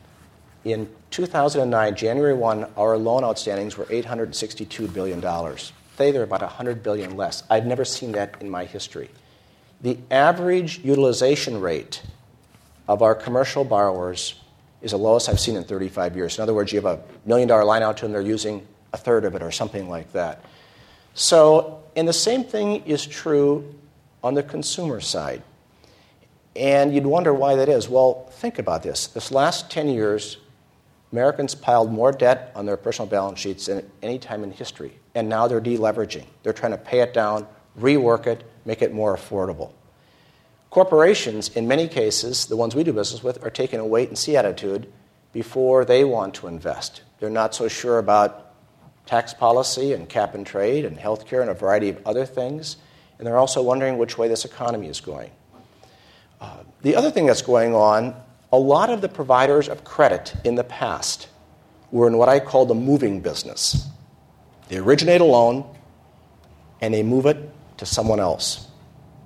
In two thousand nine, January first, our loan outstandings were eight hundred sixty-two billion dollars. Today, they're about one hundred billion dollars less. I've never seen that in my history. The average utilization rate of our commercial borrowers is the lowest I've seen in thirty-five years. In other words, you have a million dollar line out to them, they're using a third of it or something like that. So, and the same thing is true on the consumer side. And you'd wonder why that is. Well, think about this. This last ten years, Americans piled more debt on their personal balance sheets than at any time in history. And now they're deleveraging. They're trying to pay it down, rework it, make it more affordable. Corporations, in many cases, the ones we do business with, are taking a wait-and-see attitude before they want to invest. They're not so sure about tax policy and cap and trade and health care and a variety of other things. And they're also wondering which way this economy is going. Uh, the other thing that's going on, a lot of the providers of credit in the past were in what I call the moving business. They originate a loan, and they move it to someone else.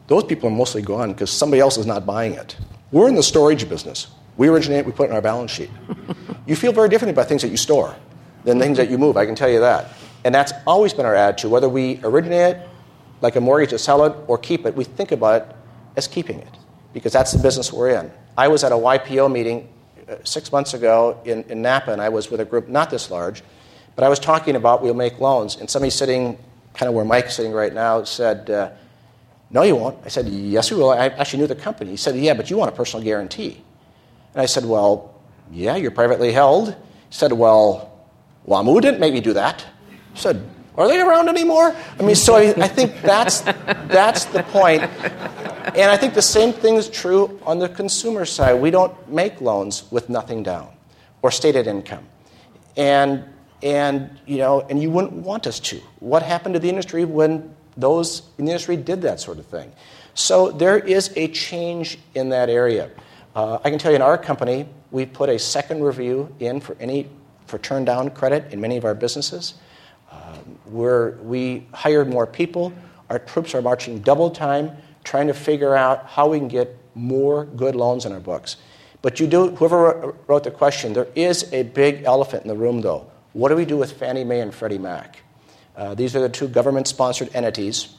those people are mostly gone because somebody else is not buying it. We're in the storage business. We originate, we put it in our balance sheet. You feel very differently about things that you store than things that you move, I can tell you that. And that's always been our attitude. Whether we originate it like a mortgage to sell it or keep it, we think about it as keeping it because that's the business we're in. I was at a Y P O meeting uh, six months ago in, in Napa, and I was with a group not this large, but I was talking about we'll make loans, and somebody sitting kind of where Mike's sitting right now said, uh, no, you won't. I said, yes, we will. I actually knew the company. He said, yeah, but you want a personal guarantee. And I said, well, yeah, you're privately held. He said, well, WAMU didn't make me do that. I said, are they around anymore? I mean, so I, I think that's that's the point. And I think the same thing is true on the consumer side. We don't make loans with nothing down or stated income. And, and you know, and you wouldn't want us to. What happened to the industry when those in the industry did that sort of thing? So there is a change in that area. Uh, I can tell you in our company, we put a second review in for any for turn down credit in many of our businesses. Um, we're, we hired more people. Our troops are marching double time, trying to figure out how we can get more good loans in our books. But you do, whoever wrote the question, there is a big elephant in the room, though. What do we do with Fannie Mae and Freddie Mac? Uh, these are the two government-sponsored entities.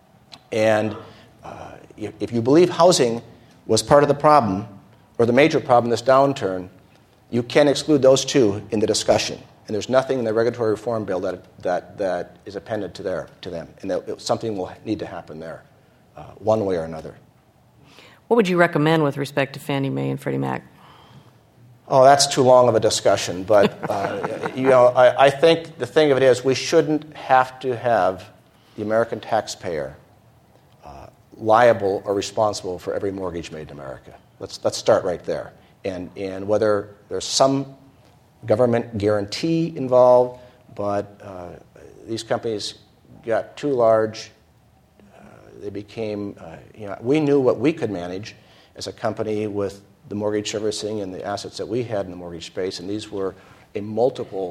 And uh, if, if you believe housing was part of the problem, or the major problem in this downturn, you can exclude those two in the discussion. And there's nothing in the regulatory reform bill that that, that is appended to, their, to them. And that something will need to happen there, uh, one way or another. What would you recommend with respect to Fannie Mae and Freddie Mac? Oh, that's too long of a discussion. But, uh, you know, I, I think the thing of it is we shouldn't have to have the American taxpayer uh, liable or responsible for every mortgage made in America. Let's let's start right there. And and whether there's some government guarantee involved, but uh, these companies got too large. Uh, they became, uh, you know, we knew what we could manage as a company with the mortgage servicing and the assets that we had in the mortgage space, and these were a multiple,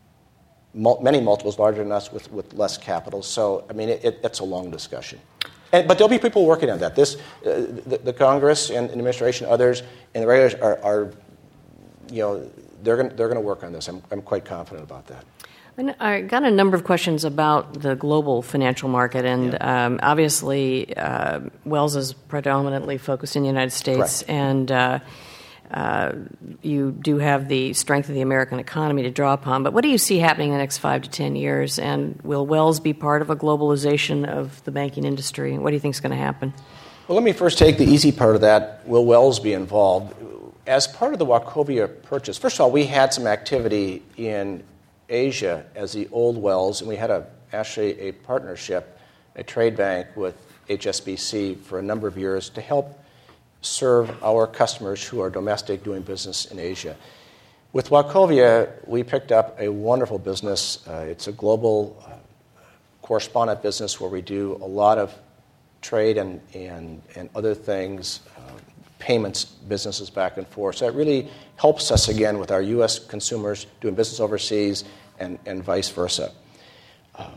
mul- many multiples larger than us with, with less capital. So, I mean, it, it, it's a long discussion. And, but there'll be people working on that. This, uh, the, the Congress and the administration, others, and the regulators are, are you know, they're going they're going to work on this. I'm I'm quite confident about that. And I got a number of questions about the global financial market, and yeah. um, obviously uh, Wells is predominantly focused in the United States, Correct. and uh, uh, you do have the strength of the American economy to draw upon. But what do you see happening in the next five to ten years? And will Wells be part of a globalization of the banking industry? What do you think is going to happen? Well, let me first take the easy part of that. Will Wells be involved? As part of the Wachovia purchase, first of all, we had some activity in Asia as the old Wells, and we had a actually a partnership, a trade bank with H S B C for a number of years to help serve our customers who are domestic doing business in Asia. With Wachovia, we picked up a wonderful business. Uh, it's a global uh, correspondent business where we do a lot of trade and, and, and other things, uh, payments businesses back and forth. So it really helps us, again, with our U S consumers doing business overseas and, and vice versa. Um,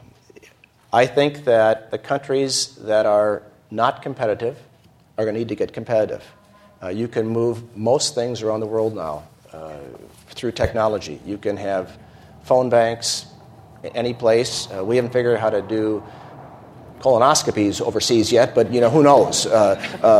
I think that the countries that are not competitive are going to need to get competitive. Uh, you can move most things around the world now uh, through technology. You can have phone banks any place. Uh, we haven't figured out how to do colonoscopies overseas yet, but you know who knows. Uh,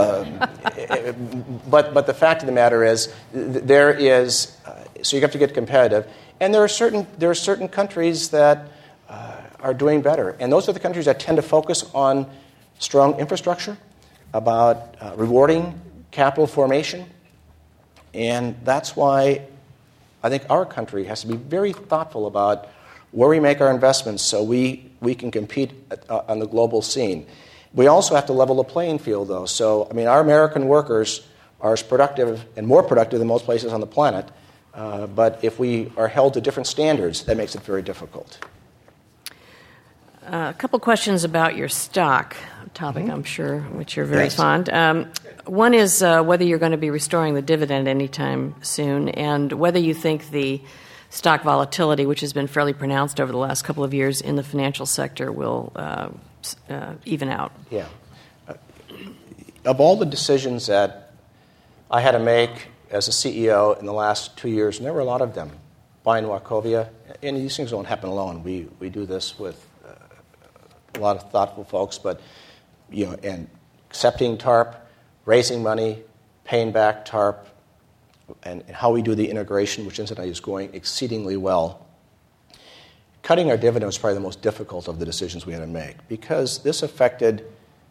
uh, but but the fact of the matter is, th- there is uh, so you have to get competitive, and there are certain there are certain countries that uh, are doing better, and those are the countries that tend to focus on strong infrastructure, about uh, rewarding capital formation, and that's why I think our country has to be very thoughtful about where we make our investments so we, we can compete at, uh, on the global scene. We also have to level the playing field, though. So, I mean, our American workers are as productive and more productive than most places on the planet, uh, but if we are held to different standards, that makes it very difficult. Uh, a couple questions about your stock, a topic mm-hmm. I'm sure which you're very yes. fond. Um, one is uh, whether you're going to be restoring the dividend anytime soon, and whether you think the stock volatility, which has been fairly pronounced over the last couple of years in the financial sector, will uh, uh, even out. Yeah. Uh, of all the decisions that I had to make as a C E O in the last two years, and there were a lot of them, buying Wachovia, and these things don't happen alone. We we do this with uh, a lot of thoughtful folks, but you know, and accepting TARP, raising money, paying back TARP, and, and how we do the integration, which incidentally is going exceedingly well. Cutting our dividend was probably the most difficult of the decisions we had to make because this affected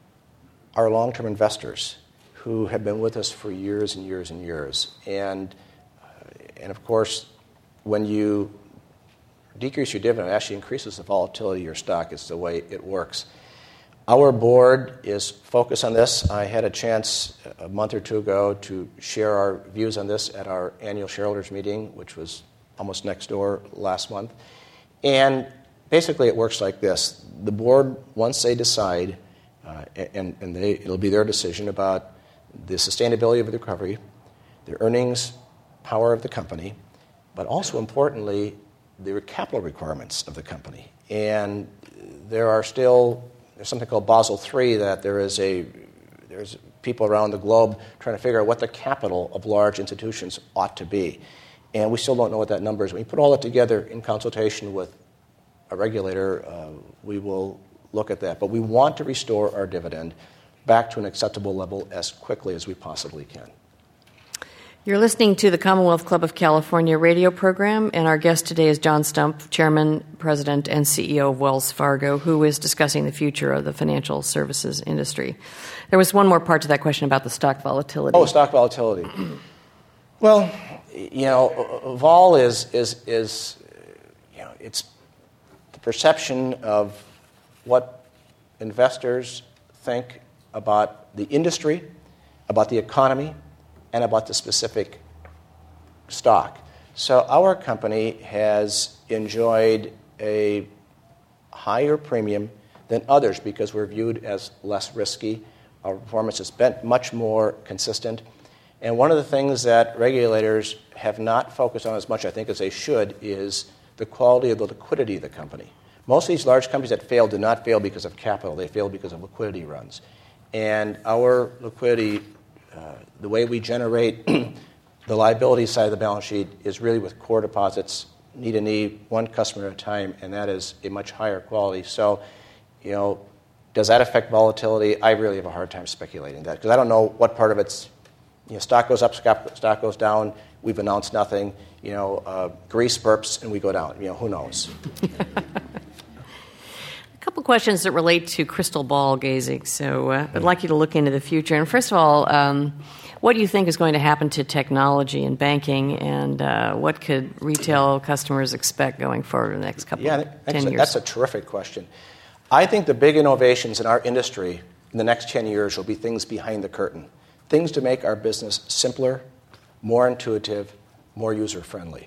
our long-term investors who have been with us for years and years and years. And, uh, and of course, when you decrease your dividend, it actually increases the volatility of your stock. It's the way it works. Our board is focused on this. I had a chance a month or two ago to share our views on this at our annual shareholders meeting, which was almost next door last month. And basically it works like this. The board, once they decide, uh, and, and they, it'll be their decision about the sustainability of the recovery, the earnings power of the company, but also importantly, the capital requirements of the company. And there are still, there's something called Basel three that there is a, there's people around the globe trying to figure out what the capital of large institutions ought to be. And we still don't know what that number is. When you put all that together in consultation with a regulator, uh, we will look at that. But we want to restore our dividend back to an acceptable level as quickly as we possibly can. You're listening to the Commonwealth Club of California radio program, and our guest today is John Stumpf, Chairman, President, and C E O of Wells Fargo, who is discussing the future of the financial services industry. There was one more part to that question about the stock volatility. Oh, stock volatility. Well, you know, vol is, is, is, you know, it's the perception of what investors think about the industry, about the economy, and about the specific stock. So our company has enjoyed a higher premium than others because we're viewed as less risky. Our performance has been much more consistent. And one of the things that regulators have not focused on as much, I think, as they should, is the quality of the liquidity of the company. Most of these large companies that fail do not fail because of capital. They fail because of liquidity runs. And our liquidity, uh, the way we generate the liability side of the balance sheet is really with core deposits, knee to knee, one customer at a time, and that is a much higher quality. So, you know, does that affect volatility? I really have a hard time speculating that because I don't know what part of it's, you know, stock goes up, stock goes down, we've announced nothing, you know, uh, Greece burps and we go down. You know, who knows? A couple questions that relate to crystal ball gazing. So uh, I'd like you to look into the future. And first of all, um, what do you think is going to happen to technology and banking, and uh, what could retail customers expect going forward in the next couple yeah, of ten a, years? That's a terrific question. I think the big innovations in our industry in the next ten years will be things behind the curtain, things to make our business simpler, more intuitive, more user-friendly.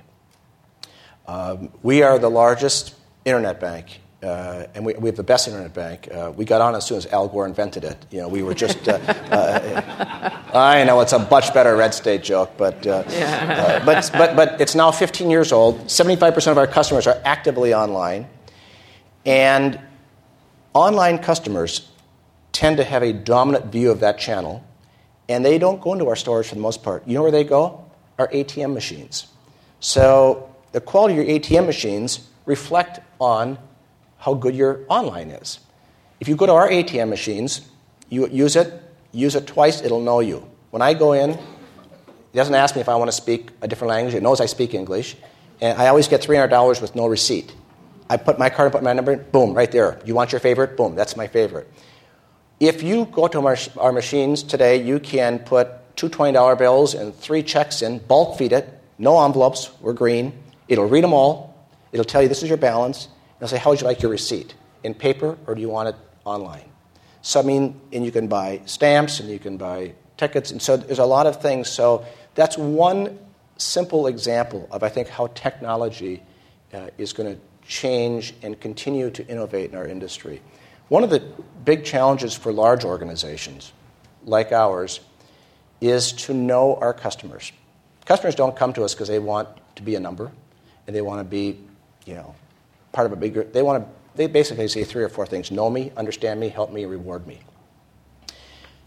Um, we are the largest internet bank. Uh, and we, we have the best internet bank. Uh, we got on as soon as Al Gore invented it. You know, we were just. Uh, uh, I know it's a much better red state joke, but uh, yeah. uh, but but but it's now fifteen years old. seventy-five percent of our customers are actively online, and online customers tend to have a dominant view of that channel, and they don't go into our stores for the most part. You know where they go? Our A T M machines. So the quality of your A T M machines reflect on how good your online is. If you go to our A T M machines, you use it, use it twice, it'll know you. When I go in, it doesn't ask me if I want to speak a different language. It knows I speak English. And I always get three hundred dollars with no receipt. I put my card, put my number in, boom, right there. You want your favorite? Boom, that's my favorite. If you go to our, our machines today, you can put two twenty dollar bills and three checks in, bulk feed it, no envelopes, we're green. It'll read them all. It'll tell you this is your balance. They'll say, how would you like your receipt? In paper, or do you want it online? So, I mean, and you can buy stamps, and you can buy tickets, and so there's a lot of things. So that's one simple example of, I think, how technology uh, is going to change and continue to innovate in our industry. One of the big challenges for large organizations like ours is to know our customers. Customers don't come to us because they want to be a number, and they want to be, you know, part of a bigger, they want to, they basically say three or four things: know me, understand me, help me, reward me.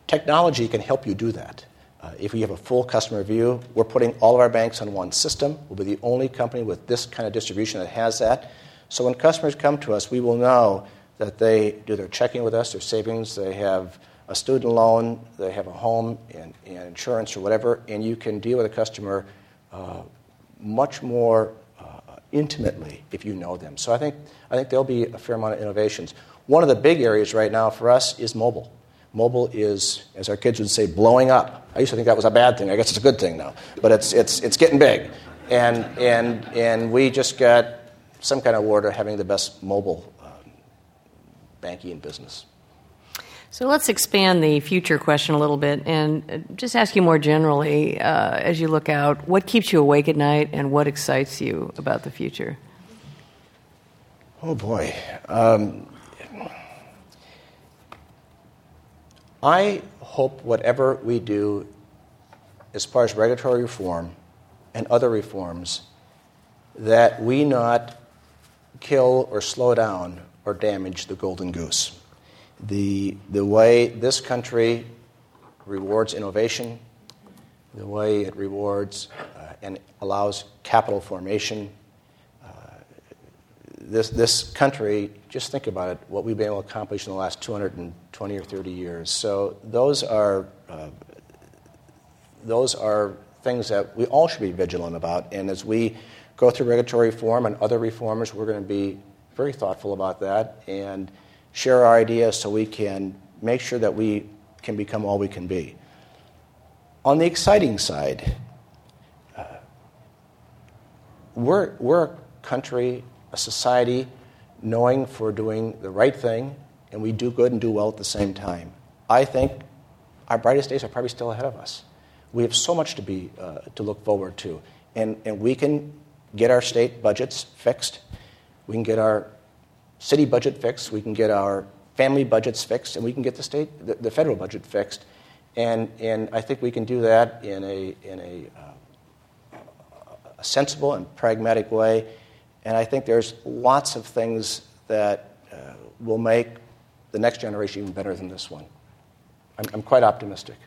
technology can help you do that. Uh, if we have a full customer view, we're putting all of our banks on one system. We'll be the only company with this kind of distribution that has that. So when customers come to us, we will know that they do their checking with us, their savings, they have a student loan, they have a home and, and insurance or whatever, and you can deal with a customer uh, much more uh, intimately if you know them. So I think I think there'll be a fair amount of innovations. One of the big areas right now for us is mobile. Mobile is, as our kids would say, blowing up. I used to think that was a bad thing. I guess it's a good thing now, but it's it's it's getting big, and and and we just got some kind of award of having the best mobile um, banking business. So let's expand the future question a little bit and just ask you more generally, uh, as you look out, what keeps you awake at night and what excites you about the future? Oh, boy. Um, I hope whatever we do as far as regulatory reform and other reforms, that we not kill or slow down or damage the golden goose. The, the way this country rewards innovation, the way it rewards uh, and allows capital formation, uh, this, this country, just think about it, what we've been able to accomplish in the last two hundred twenty or thirty years. So those are, uh, those are things that we all should be vigilant about. And as we go through regulatory reform and other reformers, we're going to be very thoughtful about that and share our ideas so we can make sure that we can become all we can be. On the exciting side, uh, we're, we're a country, a society, knowing for doing the right thing, and we do good and do well at the same time. I think our brightest days are probably still ahead of us. We have so much to be uh, to look forward to, and, and we can get our state budgets fixed. We can get our city budget fixed, we can get our family budgets fixed, and we can get the state, the, the federal budget fixed, and and I think we can do that in a in a, uh, a sensible and pragmatic way. And I think there's lots of things that uh, will make the next generation even better than this one. I'm, I'm quite optimistic.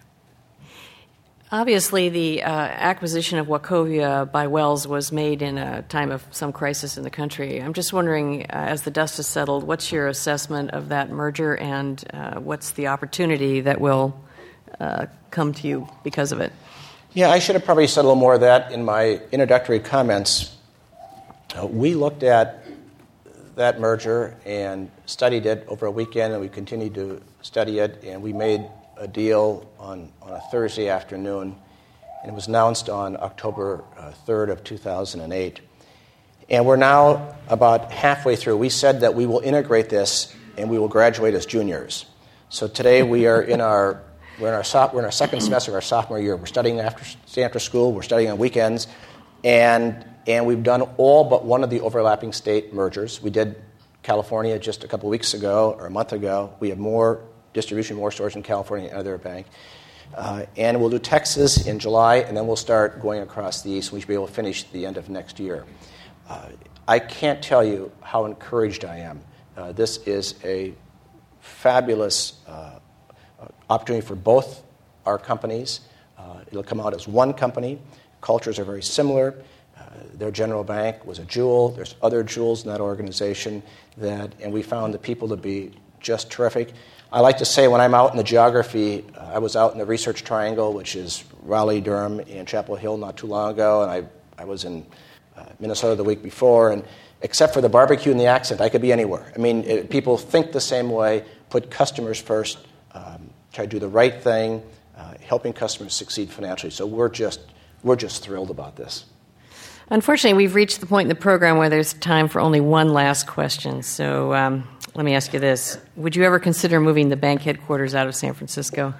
Obviously, the uh, acquisition of Wachovia by Wells was made in a time of some crisis in the country. I'm just wondering, uh, as the dust has settled, what's your assessment of that merger, and uh, what's the opportunity that will uh, come to you because of it? Yeah, I should have probably said a little more of that in my introductory comments. Uh, we looked at that merger and studied it over a weekend, and we continued to study it, and we made a deal on, on a Thursday afternoon, and it was announced on October uh, third of two thousand eight. And we're now about halfway through. We said that we will integrate this and we will graduate as juniors. So today we are in our we're in our so, we're in our second semester of our sophomore year. We're studying after staying after school. We're studying on weekends, and and we've done all but one of the overlapping state mergers. We did California just a couple weeks ago or a month ago. We have more distribution, more stores in California and other bank. Uh, and we'll do Texas in July, and then we'll start going across the east. We should be able to finish the end of next year. Uh, I can't tell you how encouraged I am. Uh, this is a fabulous uh, opportunity for both our companies. Uh, it'll come out as one company. Cultures are very similar. Uh, their general bank was a jewel. There's other jewels in that organization, that, and we found the people to be just terrific. I like to say when I'm out in the geography, uh, I was out in the Research Triangle, which is Raleigh, Durham, and Chapel Hill not too long ago, and I, I was in uh, Minnesota the week before, and except for the barbecue and the accent, I could be anywhere. I mean, it, people think the same way, put customers first, um, try to do the right thing, uh, helping customers succeed financially. So we're just we're just thrilled about this. Unfortunately, we've reached the point in the program where there's time for only one last question. So um, let me ask you this. Would you ever consider moving the bank headquarters out of San Francisco?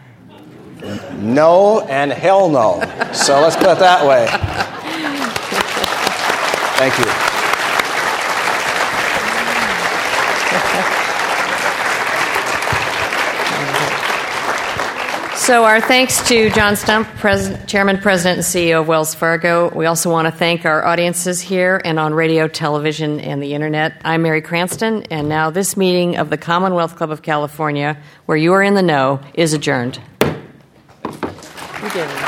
No and hell no. So let's put it that way. Thank you. So our thanks to John Stumpf, Pres- Chairman, President, and C E O of Wells Fargo. We also want to thank our audiences here and on radio, television, and the Internet. I'm Mary Cranston, and now this meeting of the Commonwealth Club of California, where you are in the know, is adjourned. you.